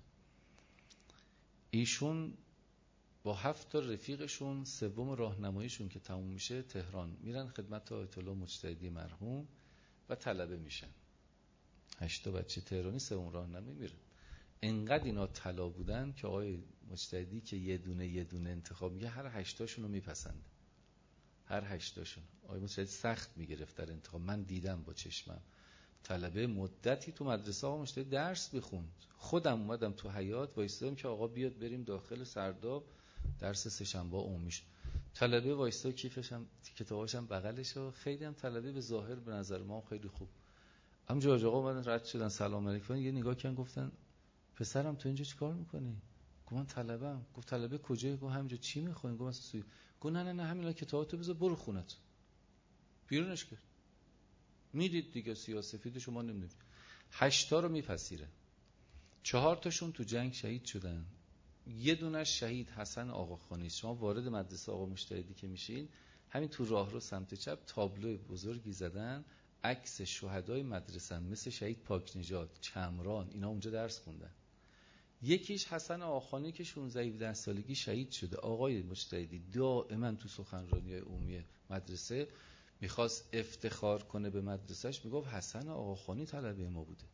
ایشون با هفت تا رفیقشون سوم راهنماییشون که تموم میشه تهران میرن خدمت آیت الله مجتهدی مرحوم و طلبه میشن. هشت تا بچه تهرانی سوم راهنمایی میرن. انقدر اینا طلا بودن که آقای مجتهدی که یه دونه یه دونه انتخاب میگه، هر هشتاشون رو میپسنده. هر هشتاشون. آقای مجتهدی سخت میگرفت در انتخاب. من دیدم با چشمم. طلبه مدتی تو مدرسه آقا مجتهدی درس بخوند. خودم اومدم تو حیاط وایسادم که آقا بیاد بریم داخل سرداب درس سه‌شنبه عمومیش. طلبه وایساد کیفش هم کتاباش هم بغلش و خیلی هم طلبه به ظاهر به نظر ما خیلی خوب. همونجا آقا اومدن رد شدن سلام علیکم، یه نگاه کردن گفتن پسرم تو اینجا چیکار میکنی؟ گفت من طلبه‌ام. گفت طلبه کجایی؟ گفت همینجا. چی میخوای؟ گفت مثلا سوی. گفت نه نه نه همین کتاباتو بذار برو خونت. بیرونش کرد. میدید دیگه سیاه‌سفید شما نمیدونید. هشت تا رو میپذیره. چهار تاشون تو جنگ شهید شدن. یه دونه شهید حسن آقاخانی. شما وارد مدرسه آقا مجتهدی که میشین، همین تو راهرو سمت چپ تابلوی بزرگی زدن، عکس شهدای مدرسه مثل شهید پاک نژاد، چمران، اینا اونجا درس خوندن. یکیش حسن آقاخانی که شانزده هفده سالگی شهید شده. آقای مجتهدی دائما تو سخنرانی‌های عمومی مدرسه میخواست افتخار کنه به مدرسهش، میگفت حسن آقاخانی طلبه ما بوده.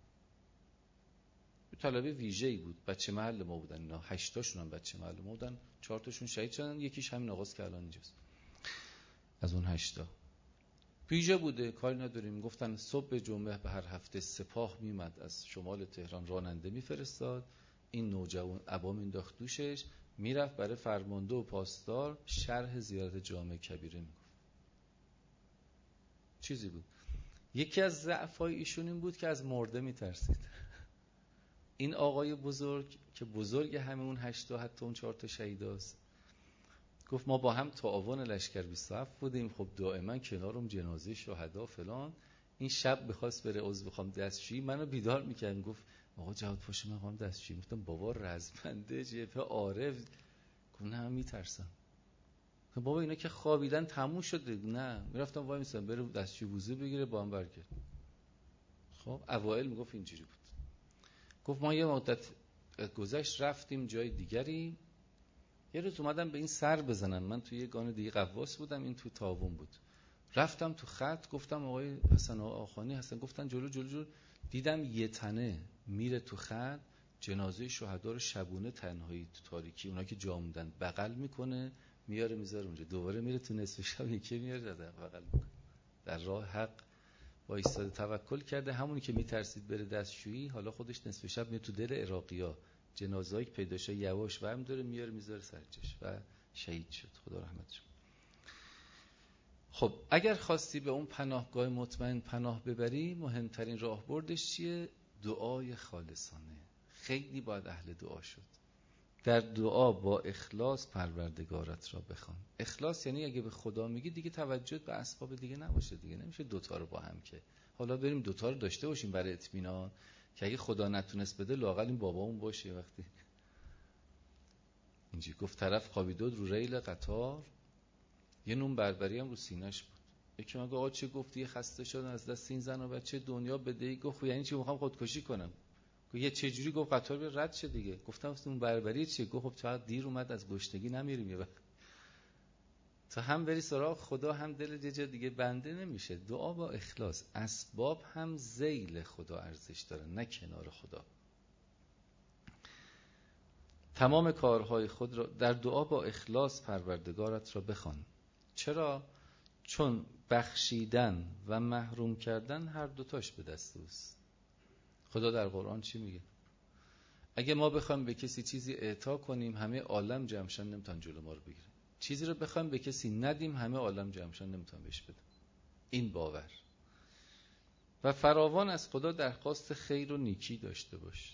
طلبه ویژه‌ای بود، بچه محل ما بودن اینا، هشتاشون هم بچه محل ما بودن، چهار تاشون شهید شدن، یکیش همین آقاست که الان اینجاست. از اون هشتا ویژه بوده، کاری نداریم. گفتن صبح جمعه به هر هفته سپاه میمد از شمال تهران، راننده میفرستاد، این نوجوان عبا مینداخت دوشش، میرفت برای فرمانده و پاسدار شرح زیارت جامع کبیره میگفت. چیزی بود. یکی از ضعفای ایشون این بود که از مرده میترسید. این آقای بزرگ که بزرگ همه اون هشتا، حتی اون چهار تا شهیداست، گفت ما با هم تعاون لشکر بیست و هفت بودیم، خب دائما کنارم جنازه شهدا فلان. این شب بخواست بره عضو بخوام دستشویی، منو بیدار میکرد، گفت آقا جواد پاشو من خواهم دستشویی. گفتم بابا رزمنده جبهه عارف. گفت نه من میترسم. گفتم بابا اینا که خوابیدن تموم شده. نه میرفتم وای میسم بره دستشویی وضو بگیره با هم برگرد. خب اوایل میگفت اینجوری بود. گفت ما یه مدت گذشت رفتیم جای دیگری، یه روز اومدم به این سر بزنم، من توی یه گان دیگه قواس بودم، این تو تاوون بود، رفتم تو خط، گفتم آقای حسن آقاخانی هستن؟ گفتن جلو جلو جلو. دیدم یه تنه میره تو خط، جنازه شهدا رو شبونه تنهایی تو تاریکی، اونا که جا موندن بغل میکنه میاره میذاره اونجا، دوباره میره تو نصف شب یکی میاره داده بغل میکنه. در راه حق وایساده توکل کرده، همونی که میترسید بره دستشویی، حالا خودش نصف شب میاد تو دل عراقیا، جنازه‌ای که پیدا شه یواش برم داره میاره میذاره سرجش و شهید شد. خدا رحمتش کنه. خب اگر خواستی به اون پناهگاه مطمئن پناه ببری، مهمترین راهبردش چیه؟ دعای خالصانه. خیلی باید اهل دعا شد. در دعا با اخلاص پروردگارت را بخوان. اخلاص یعنی اگه به خدا میگی دیگه توجه به اسباب دیگه نباشه، دیگه نمیشه دوتا رو با هم که حالا بریم دوتا رو داشته باشیم برای اطمینان، که اگه خدا نتونست بده لااقل این بابامون باشه. وقتی اینجی گفت طرف خوابیده رو ریل قطار، یه نون بربری هم رو سینه‌ش بود. یکی میگه آقا چه گفتی؟ یه خسته شدن از دست این زن و بچه دنیا بدهی. گفت یعنی چی؟ میخوام خودکشی کنم. گفت یه چه جوری؟ گفت قطار به رد شه دیگه. گفتم اون بربری چیه؟ گفت خب چقدر دیر اومد، از گشنگی نمیریم یه وقت. تا هم بری سراغ خدا هم دل یه جا دیگه بنده نمیشه. دعا با اخلاص. اسباب هم ذیل خدا ارزش داره، نه کنار خدا. تمام کارهای خود را در دعا با اخلاص پروردگارت را بخوان. چرا؟ چون بخشیدن و محروم کردن هر دوتاش به دست اوست. خدا در قرآن چی میگه؟ اگه ما بخوایم به کسی چیزی اعطا کنیم، همه عالم جمعشن نمیتونن جلو ما رو بگیرن. چیزی رو بخوایم به کسی ندیم، همه عالم جمعشن نمیتونن بهش بدن. این باور. و فراوان از خدا درخواست خیر و نیکی داشته باش.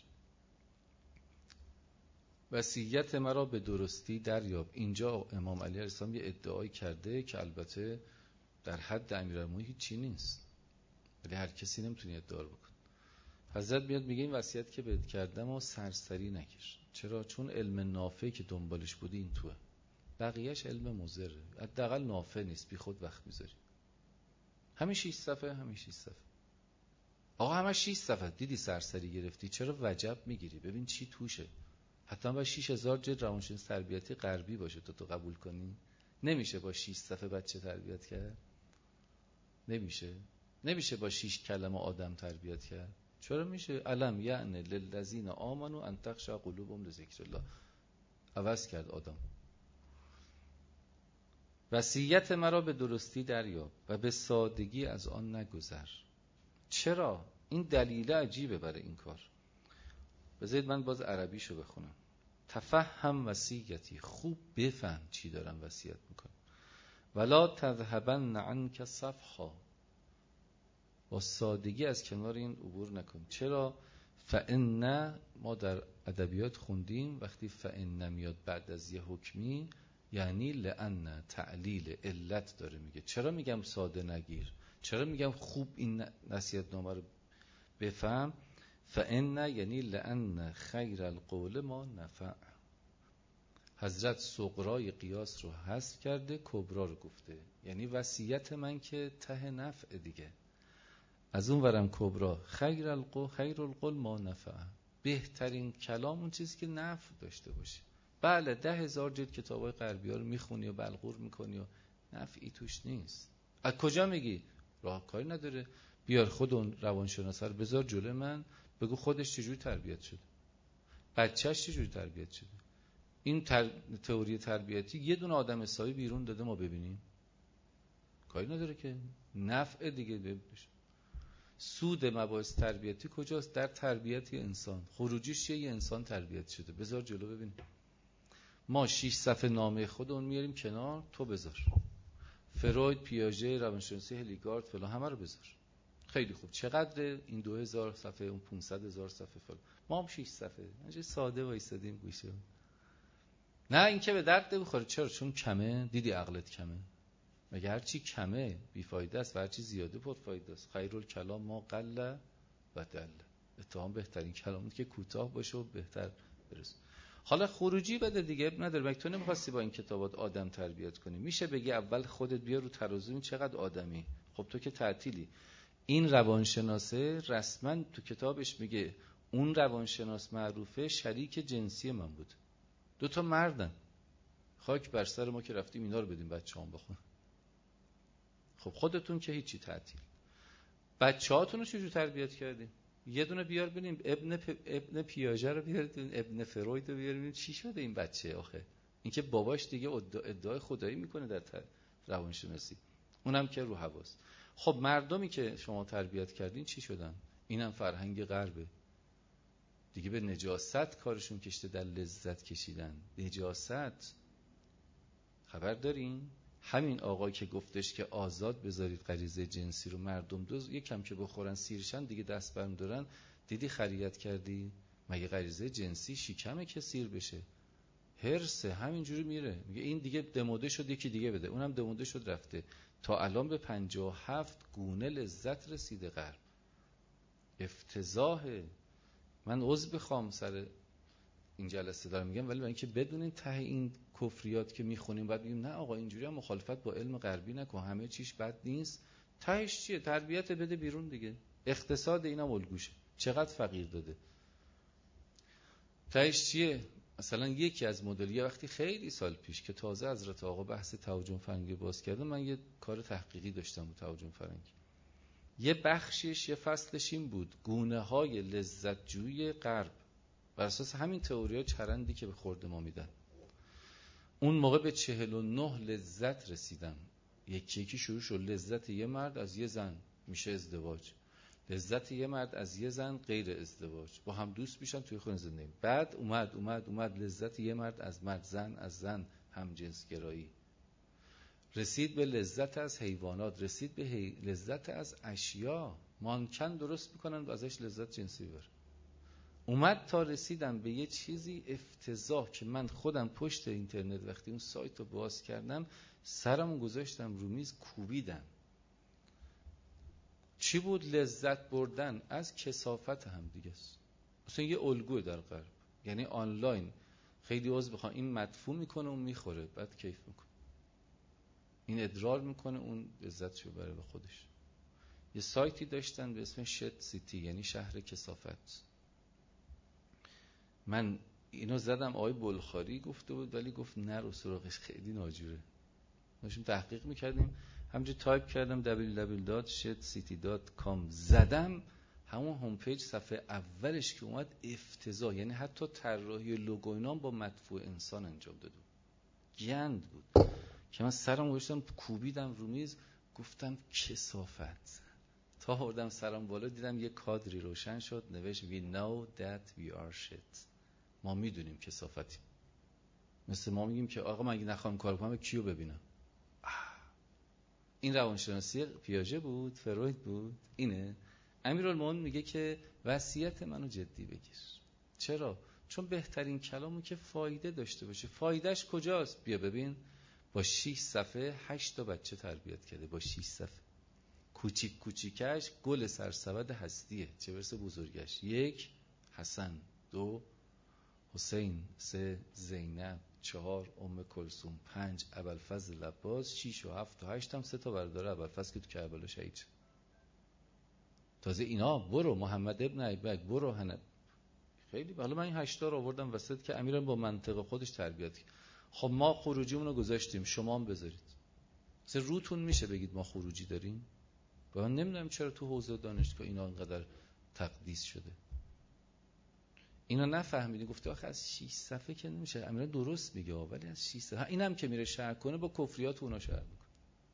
وصیت مرا به درستی دریاب. اینجا امام علی علیه السلام یه ادعایی کرده که البته در حد امیرالمومنین هیچی نیست، ولی هر کسی نمیتونه ادعا رو بکنه. حضرت میاد میگه این وصیت که بهت کردم و سرسری نگیر. چرا؟ چون علم نافعی که دنبالش بودی این توه، بقیهش علم مضره، حداقل نافع نیست، بی خود وقت میذاری. همین شش صفحه، همین شش صفحه. آقا همه شش صفحه دیدی سرسری گرفتی، چرا وجب میگیری؟ ببین چی توشه. حتما با شش هزار جلد روانشناسی تربیتی غربی باشه تا تو قبول کنی. نمیشه با شش صفحه بچه تربیت کرد. نمیشه. نمیشه با شش کلمه آدم تربیت کرد. چرا میشه؟ علم یعنی للذین آمنوا ان تخشع قلوبهم لذکر الله. عوض کرد آدم. وصیت مرا به درستی دریاب و به سادگی از آن نگذر. چرا؟ این دلیل عجیبه برای این کار. بذارید من باز عربیشو بخونم. تفهم وصیتی، خوب بفهم چی دارم وصیت میکنم. ولا تذهبن عنک صفحا، با سادگی از کنار این عبور نکن. چرا؟ فإن، ما در ادبیات خوندیم وقتی فإن میاد بعد از یه حکمی یعنی لأن، تعلیل، علت داره میگه. چرا میگم ساده نگیر؟ چرا میگم خوب این نصیحت نامه رو بفهم؟ فإن یعنی لأن خیر القول ما نفع. حضرت صغرای قیاس رو حذف کرده، کبرا رو گفته. یعنی وصیت من که ته نفع دیگه. از اون ورم کبرا خیر القول خیر القول ما نفع، بهترین کلام اون چیزی که نفع داشته باشه. بله ده هزار جلد کتابای غربی ها رو میخونی و بلغور میکنی و نفعی توش نیست. از کجا میگی؟ راهکاری نداره. بیار خود اون روانشناسه رو بذار جلوی من، بگو خودش چجوری تربیت شده، بچه‌ش چجوری تربیت شده. این تر... تئوری تربیتی یه دونه آدم حسابی بیرون داده ما ببینیم؟ کاری نداره که. نفع دیگه ببینش. سود مباحث تربیتی کجاست؟ در تربیت انسان. خروجیش یه انسان تربیت شده، بذار جلو ببینیم. ما شش صفحه نامه خودمون میاریم کنار، تو بذار فروید، پیاژه، روانشناسی هلیگارد فلان همه رو بذار. خیلی خوب. چقدر این دو هزار صفحه، اون پانصد هزار صفحه فلان، ما هم شش صفحه اینجا ساده وایسادیم گوشه. نه این که به درد نمیخوره. چرا؟ چون کمه. دیدی عقلت کمه؟ مگه هر چی کمه بیفایده است و هر چی زیاده پرفایده است. خیرالکلام ما قل و دل. اتهام بهترین کلامه که کوتاه باشه و بهتر برسه. حالا خروجی بده دیگه، نداره. مگه تو نمی‌خواستی با این کتابات آدم تربیت کنی؟ میشه بگی اول خودت بیا رو ترازو این چقدر آدمی. خب تو که تعطیلی. این روانشناسه رسما تو کتابش میگه اون روانشناس معروفه شریک جنسی من بود. دو تا مردن. خاک بر سر ما که رفتیم اینا رو بدیم بچه‌هام بخون. خب خودتون که هیچی تعطیل. بچه‌هاتون رو چجور تربیت کردین؟ یه دونه بیار ببینیم. ابن پ... ابن پیاژه رو بیارید، ابن فروید رو بیارید، چی شده این بچه آخه؟ اینکه باباش دیگه ادعای خدایی میکنه در تر... روانشناسی، اونم که رو حواس. خب مردمی که شما تربیت کردین چی شدن؟ اینم فرهنگ غربه دیگه. به نجاست کارشون کشته، در لذت کشیدن. نجاست خبر دارین؟ همین آقا که گفتش که آزاد بذارید غریزه جنسی رو، مردم دوز یکم که بخورن سیرشن دیگه دست برم دارن. دیدی خریت کردی؟ مگه غریزه جنسی شکمه که سیر بشه؟ هرسه همینجوری میره. میگه این دیگه دموده شد یکی دیگه بده، اونم دموده شد رفته. تا الان به پنجاه و هفت گونه لذت رسیده غرب. افتضاحه. من عذر بخوام سر این جلسه دارم میگم، ولی برای اینکه بدونین ته این کفریات که میخونیم بعد میگیم نه آقا اینجوری هم مخالفت با علم غربی نکن، همه چیش بد نیست. تهش چیه؟ تربیت بده بیرون دیگه. اقتصاد اینا الگوشه. چقدر فقیر داده. تهش چیه؟ مثلا یکی از مدل وقتی خیلی سال پیش که تازه حضرت آقا بحث تهاجم فرنگی باز کردن، من یه کار تحقیقی داشتم با تهاجم فرنگی. یه بخشش، یه فصلش این بود گونه های لذت جویی غرب بر اساس همین تئوری‌ها چرندی که به خورد ما میدن. اون موقع به چهل و نه لذت رسیدن. یکی یکی شروع شد. لذت یه مرد از یه زن میشه ازدواج، لذت یه مرد از یه زن غیر ازدواج، با هم دوست میشن توی خونه زندگی. بعد اومد اومد اومد لذت یه مرد از مرد، زن از زن، هم جنس گرایی. رسید به لذت از حیوانات، رسید به هی... لذت از اشیا. مانکن درست میکنن و ازش لذت جنسی بر. اومد تا رسیدم به یه چیزی افتضاح که من خودم پشت اینترنت وقتی اون سایت رو باز کردم سرمو گذاشتم رو میز کوبیدم. چی بود؟ لذت بردن از کثافت هم دیگه است. اصلا یه الگوه در غرب. یعنی آنلاین خیلی عضو بخوام این مدفوع میکنه اون میخوره بعد کیف میکنه، این ادرار میکنه اون لذتشو بره به خودش. یه سایتی داشتن به اسم شت سیتی، یعنی شهر کثافت. من اینو زدم، آقای بلخاری گفته بود ولی گفت نرو سراغش خیلی ناجوره. داشتیم تحقیق میکردیم، همینجوری تایپ کردم دبلیو دبلیو دبلیو دات شت سیتی دات کام زدم، همون هوم پیج صفحه اولش که اومد افتضاح. یعنی حتی طراحی لوگو اینا با مدفوع انسان انجام داده بود. گند بود که من سرم گذاشتم کوبیدم رو میز، گفتم کثافت. تا آوردم سرم بالا دیدم یه کادری روشن شد نوشت we know that we are shit. ما میدونیم کثافتیم. مثل ما میگیم که آقا من اگه نخوام کار کنم کیو ببینم؟ این روانشناسی پیاژه بود، فروید بود. اینه امیرالمومنین میگه که وصیت منو جدی بگیر. چرا؟ چون بهترین کلامو که فایده داشته باشه. فایدهش کجاست؟ بیا ببین. با شش صفحه هشت تا بچه تربیت کرده. با شش صفحه کوچیک کوچیکش گل سرسبد هستیه، چه برسه بزرگش. یک حسن، دو حسین، سه زینب، چهار ام کلثوم، پنج ابوالفضل عباس، شیش و هفت و هشت هم سه تا برادر ابوالفضل که تو کربلا شهید شد. تازه اینا برو محمد ابن ایبک برو هند خیلی. حالا من این هشتا رو آوردم وسط که امیرم با منطق خودش تربیت کرد. خب ما خروجیمون رو گذاشتیم، شما هم بذارید. مثلا روتون میشه بگید ما خروجی داریم؟ من نمیدونم چرا تو حوزه دانشگاه اینا انقدر تقدیس شده. اینا نفهمیدین. گفته آخه از شش صفحه که نمیشه. امیرا درست میگه ولی از شش صفحه اینم که میره شرح کنه با کفریات اونا شرح میکنه.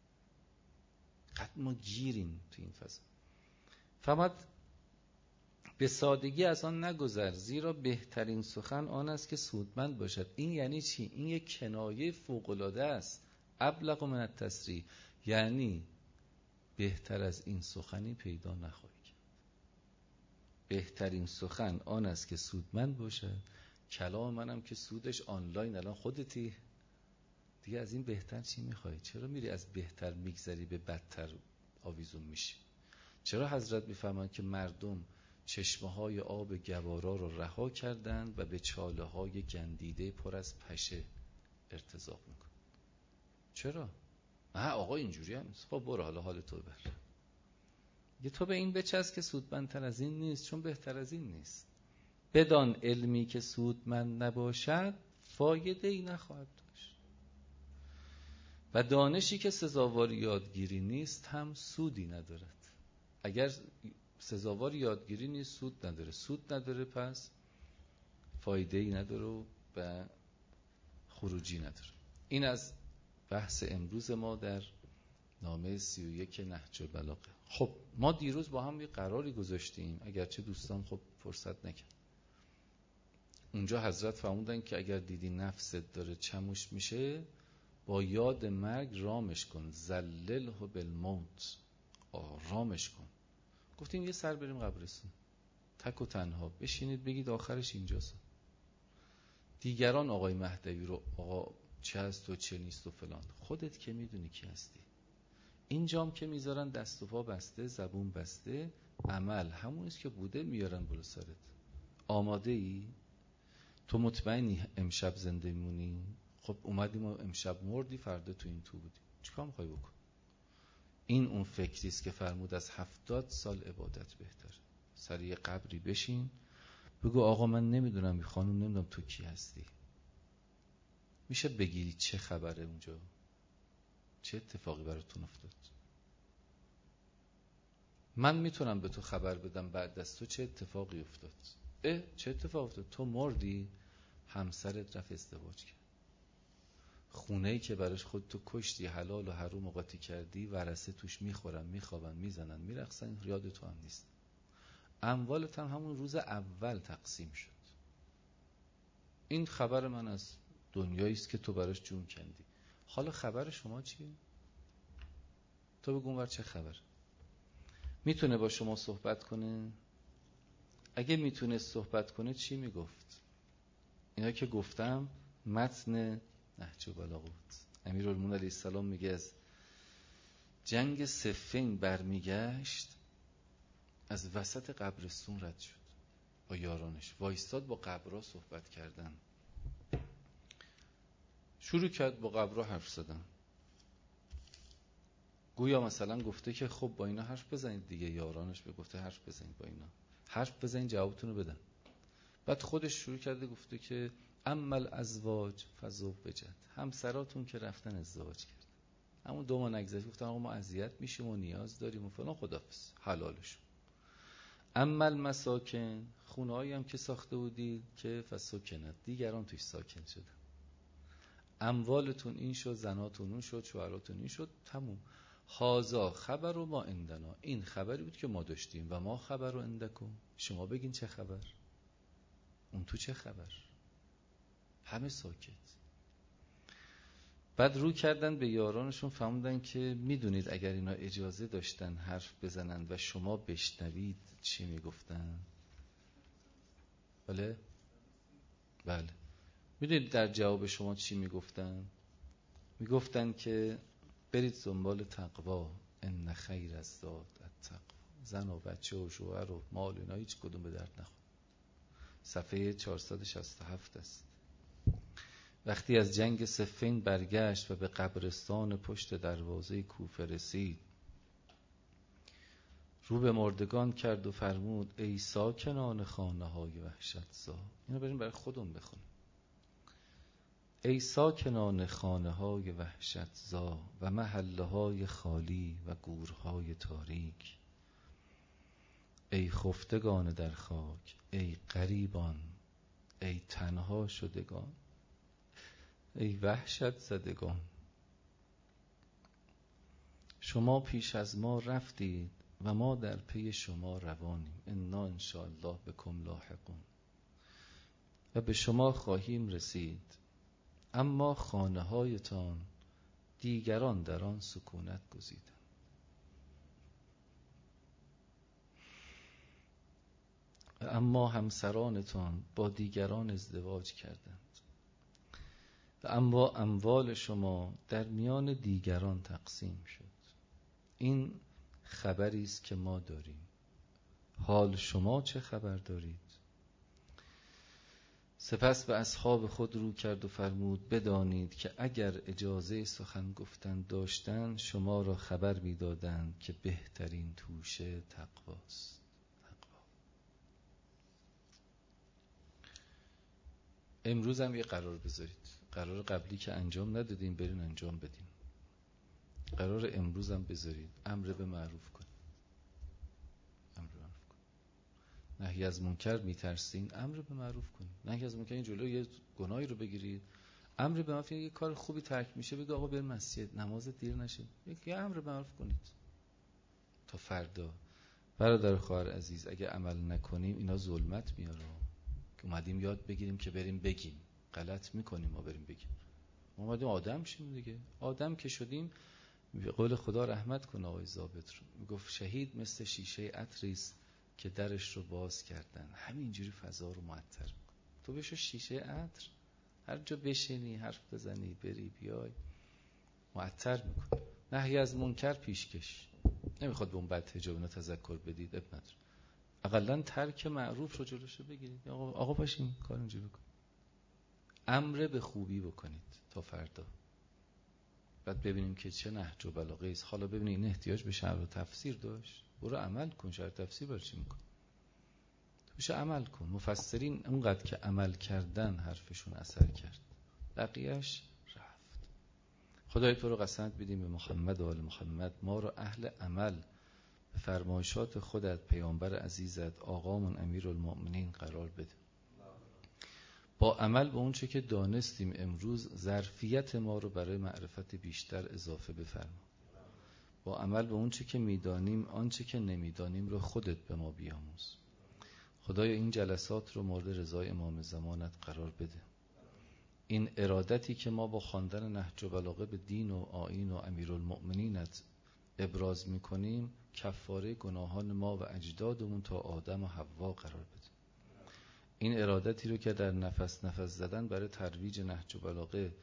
قد ما گیریم تو این فضا. فقط به سادگی از آن نگذر، زیرا بهترین سخن آن است که سودمند باشد. این یعنی چی؟ این یک کنایه فوق‌العاده است. ابلغ من التسریح، یعنی بهتر از این سخنی پیدا نخواهی کرد. بهترین سخن آن است که سودمند باشد. کلام منم که سودش آنلاین الان خودتی دیگه، از این بهتر چی میخوای؟ چرا میری از بهتر میگذری به بدتر آویزون میشی؟ چرا حضرت میفهمند که مردم چشمه های آب گوارا رو رها کردند و به چاله های گندیده پر از پشه ارتزاق میکن؟ چرا؟ نه آقا اینجوری هم نیست. خب برو حالا حال تو بر. یه تو به این بچسب که سودمندتر از این نیست، چون بهتر از این نیست. بدان علمی که سودمند نباشد فایده ای نخواهد داشت و دانشی که سزاوار یادگیری نیست هم سودی ندارد. اگر سزاوار یادگیری نیست سود نداره، سود نداره پس فایده ای نداره و خروجی نداره. این از بحث امروز ما در نامه سی و یک نهج البلاغه. خب ما دیروز با هم یه قراری گذاشتیم، اگرچه دوستان خب فرصت نکرد. اونجا حضرت فرمودن که اگر دیدی نفست داره چموش میشه با یاد مرگ رامش کن، زلله بالموت، رامش کن. گفتیم یه سر بریم قبرستون تک و تنها بشینید بگید آخرش اینجاست. دیگران آقای مهدوی رو آقا چه هست و چه نیست و فلان، خودت که میدونی کی هستی. اینجام که میذارن دست و پا بسته، زبون بسته، عمل همونیست که بوده میارن بالا سرت. آماده ای؟ تو مطمئنی امشب زنده میمونی؟ خب اومدیم و امشب مردی، فردا تو این تو بودی، چیکار میخوای بکن؟ این اون فکریست که فرمود از هفتاد سال عبادت بهتر. سر یه قبری بشین بگو آقا من نمیدونم بی خانم نمیدونم تو کی هستی، میشه بگیری چه خبره اونجا، چه اتفاقی براتون افتاد؟ من میتونم به تو خبر بدم بعد از تو چه اتفاقی افتاد. اه چه اتفاق افتاد؟ تو مردی، همسرت رفت ازدواج کرد، خونه‌ای که براش خودتو کشتی، حلال و حرام قاطی کردی، ورثه توش میخورن میخوابن میزنن میرقصن، یاد تو هم نیست. اموالت هم همون روز اول تقسیم شد. این خبر من از دنیایی است که تو براش جون کندی. حالا خبر شما چیه؟ تو بگو اونور چه خبر؟ میتونه با شما صحبت کنه؟ اگه میتونه صحبت کنه چی میگفت؟ اینا که گفتم متن نهج البلاغه بود. امیرالمومنین علیه السلام میگه از جنگ صفین برمیگشت، از وسط قبرستون رد شد با یارانش، وایستاد با قبرها صحبت کردن، شروع کرد با قبرها حرف زدن. گویا مثلا گفته که خب با اینا حرف بزنید دیگه، یارانش به گفته حرف بزنید، با اینا حرف بزنید جوابتون رو بدن. بعد خودش شروع کرده گفته که عمل ازواج فزوجت، همسراتون که رفتن ازدواج کرد، همون دو ماه نگذشت گفتن آقا ما اذیت میشیم و نیاز داریم و فلان، خدافظ حلالشون. عمل مساکن، خونه‌ای هم که ساخته بودید که فسکنت، دیگران توش ساکن شدن. اموالتون این شد، زناتون اون شد، شوهراتون این شد، تموم. هازا خبر و ما عندنا، این خبری بود که ما داشتیم و ما خبر و عندکم، شما بگین چه خبر، اون تو چه خبر. همه ساکت. بعد رو کردن به یارانشون، فهمیدن که میدونید اگر اینا اجازه داشتن حرف بزنن و شما بشنوید چی میگفتن؟ بله؟ بله. میدونید در جواب شما چی میگفتن؟ میگفتن که برید دنبال تقوا، ان خیر الزاد التقوا. زن و بچه و شوهر و مال اینا هیچ کدوم به درد نخورد. صفحه چهارصد و شصت و هفت است. وقتی از جنگ صفین برگشت و به قبرستان پشت دروازه کوفه رسید، رو به مردگان کرد و فرمود ای ساکنان خانه های وحشت زا. اینو بریم برای خودمون بخونیم. ای ساکنان خانه های وحشت زا و محله های خالی و گورهای تاریک، ای خفتگان در خاک، ای غریبان، ای تنها شدگان، ای وحشت زدگان، شما پیش از ما رفتید و ما در پی شما روانیم. انا انشاءالله بکم لاحقون. و به شما خواهیم رسید، اما خانه هایتان دیگران در آن سکونت گزیدند. و اما همسرانتان با دیگران ازدواج کردند. و اما اموال شما در میان دیگران تقسیم شد. این خبری است که ما داریم. حال شما چه خبر دارید؟ سپس به اصحاب خود رو کرد و فرمود بدانید که اگر اجازه سخن گفتن داشتند شما را خبر می‌دادند که بهترین توشه تقواست. تقوا. امروز هم یه قرار بذارید. قرار قبلی که انجام ندادیم برین انجام بدین. قرار امروز هم بذارید امر به معروف کن. امر به معروف کن. نهی از منکر میترسین، امر به معروف کن. نهی از منکر این جلوی یه گناهی رو بگیرید. امر به معروف یه کار خوبی ترک میشه بگید آقا بریم مسجد، نماز دیر نشه. یه امر به معروف کنید. تا فردا برادر خواهر عزیز اگه عمل نکنیم اینا ظلمت میاره. اومدیم یاد بگیریم که بریم بگیم. غلط میکنیم ما بریم بگیم. ما اومدیم آدم شیم دیگه. آدم که شدیم به قول خدا رحمت کن آقای ضابط رو. میگفت شهید مثل شیشه عطری است که درش رو باز کردن. همینجوری فضا رو معطر میکنه. تو بشو شیشه عطر، هر جا بشینی حرف بزنی بری بیای معطر میکنه. نهی از منکر پیشکش. نمیخواد به اون بد حجاب اینا تذکر بدید اب نداره. اقلا ترک معروف رو جلوشو بگیرید. آقا آقا باشین کار اینجوری بکن. امر به خوبی بکنید تا فردا. بعد ببینیم که چه نهج و بلاغه است. حالا ببینید این احتیاج به شرح و تفسیر داشت. برو عمل کن. شرح تفسیر برای چی میکن؟ تو بشه عمل کن. مفسرین اونقدر که عمل کردن حرفشون اثر کرد. بقیهش رفت. خدای تو رو قسمت بدیم به محمد و آل محمد ما رو اهل عمل به فرمایشات خودت پیامبر عزیزت آقامون امیرالمؤمنین قرار بده. با عمل به اون چه که دانستیم امروز ظرفیت ما رو برای معرفت بیشتر اضافه بفرما. با عمل به اون چه که میدانیم آنچه که نمیدانیم رو خودت به ما بیاموز. خدایا این جلسات رو مورد رضای امام زمانت قرار بده. این ارادتی که ما با خواندن نهج و بلاغه به دین و آیین و امیرالمؤمنینت ابراز میکنیم کفاره گناهان ما و اجدادمون تا آدم و حوا قرار بده. این ارادتی رو که در نفس نفس زدن برای ترویج نهج و بلاغه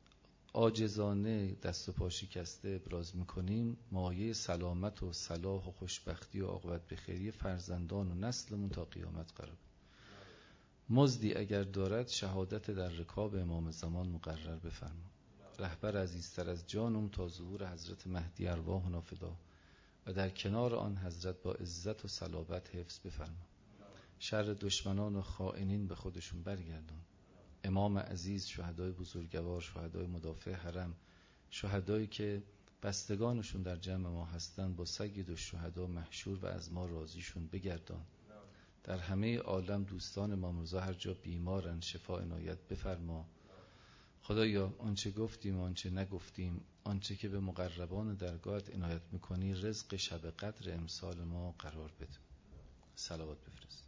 عاجزانه دست و پا شکسته ابراز میکنیم مایه سلامت و صلاح و خوشبختی و عاقبت بخیری فرزندان و نسلمون تا قیامت قرار بده. مزدی اگر دارد شهادت در رکاب امام زمان مقرر بفرما. رهبر عزیزتر از جانم تا ظهور حضرت مهدی ارواحنا فدا و در کنار آن حضرت با عزت و صلابت حفظ بفرما. شر دشمنان و خائنین به خودشون برگردون. امام عزیز، شهدای بزرگوار، شهدای مدافع حرم، شهدایی که بستگانشون در جمع ما هستن با سید و شهدا محشور و از ما راضیشون بگردان. در همه عالم دوستان امام رضا هر جا بیمارن شفا عنایت بفرما. خدایا آنچه گفتیم آنچه نگفتیم آنچه که به مقربان درگاهت عنایت میکنی رزق شب قدر امسال ما قرار بده. صلوات بفرست.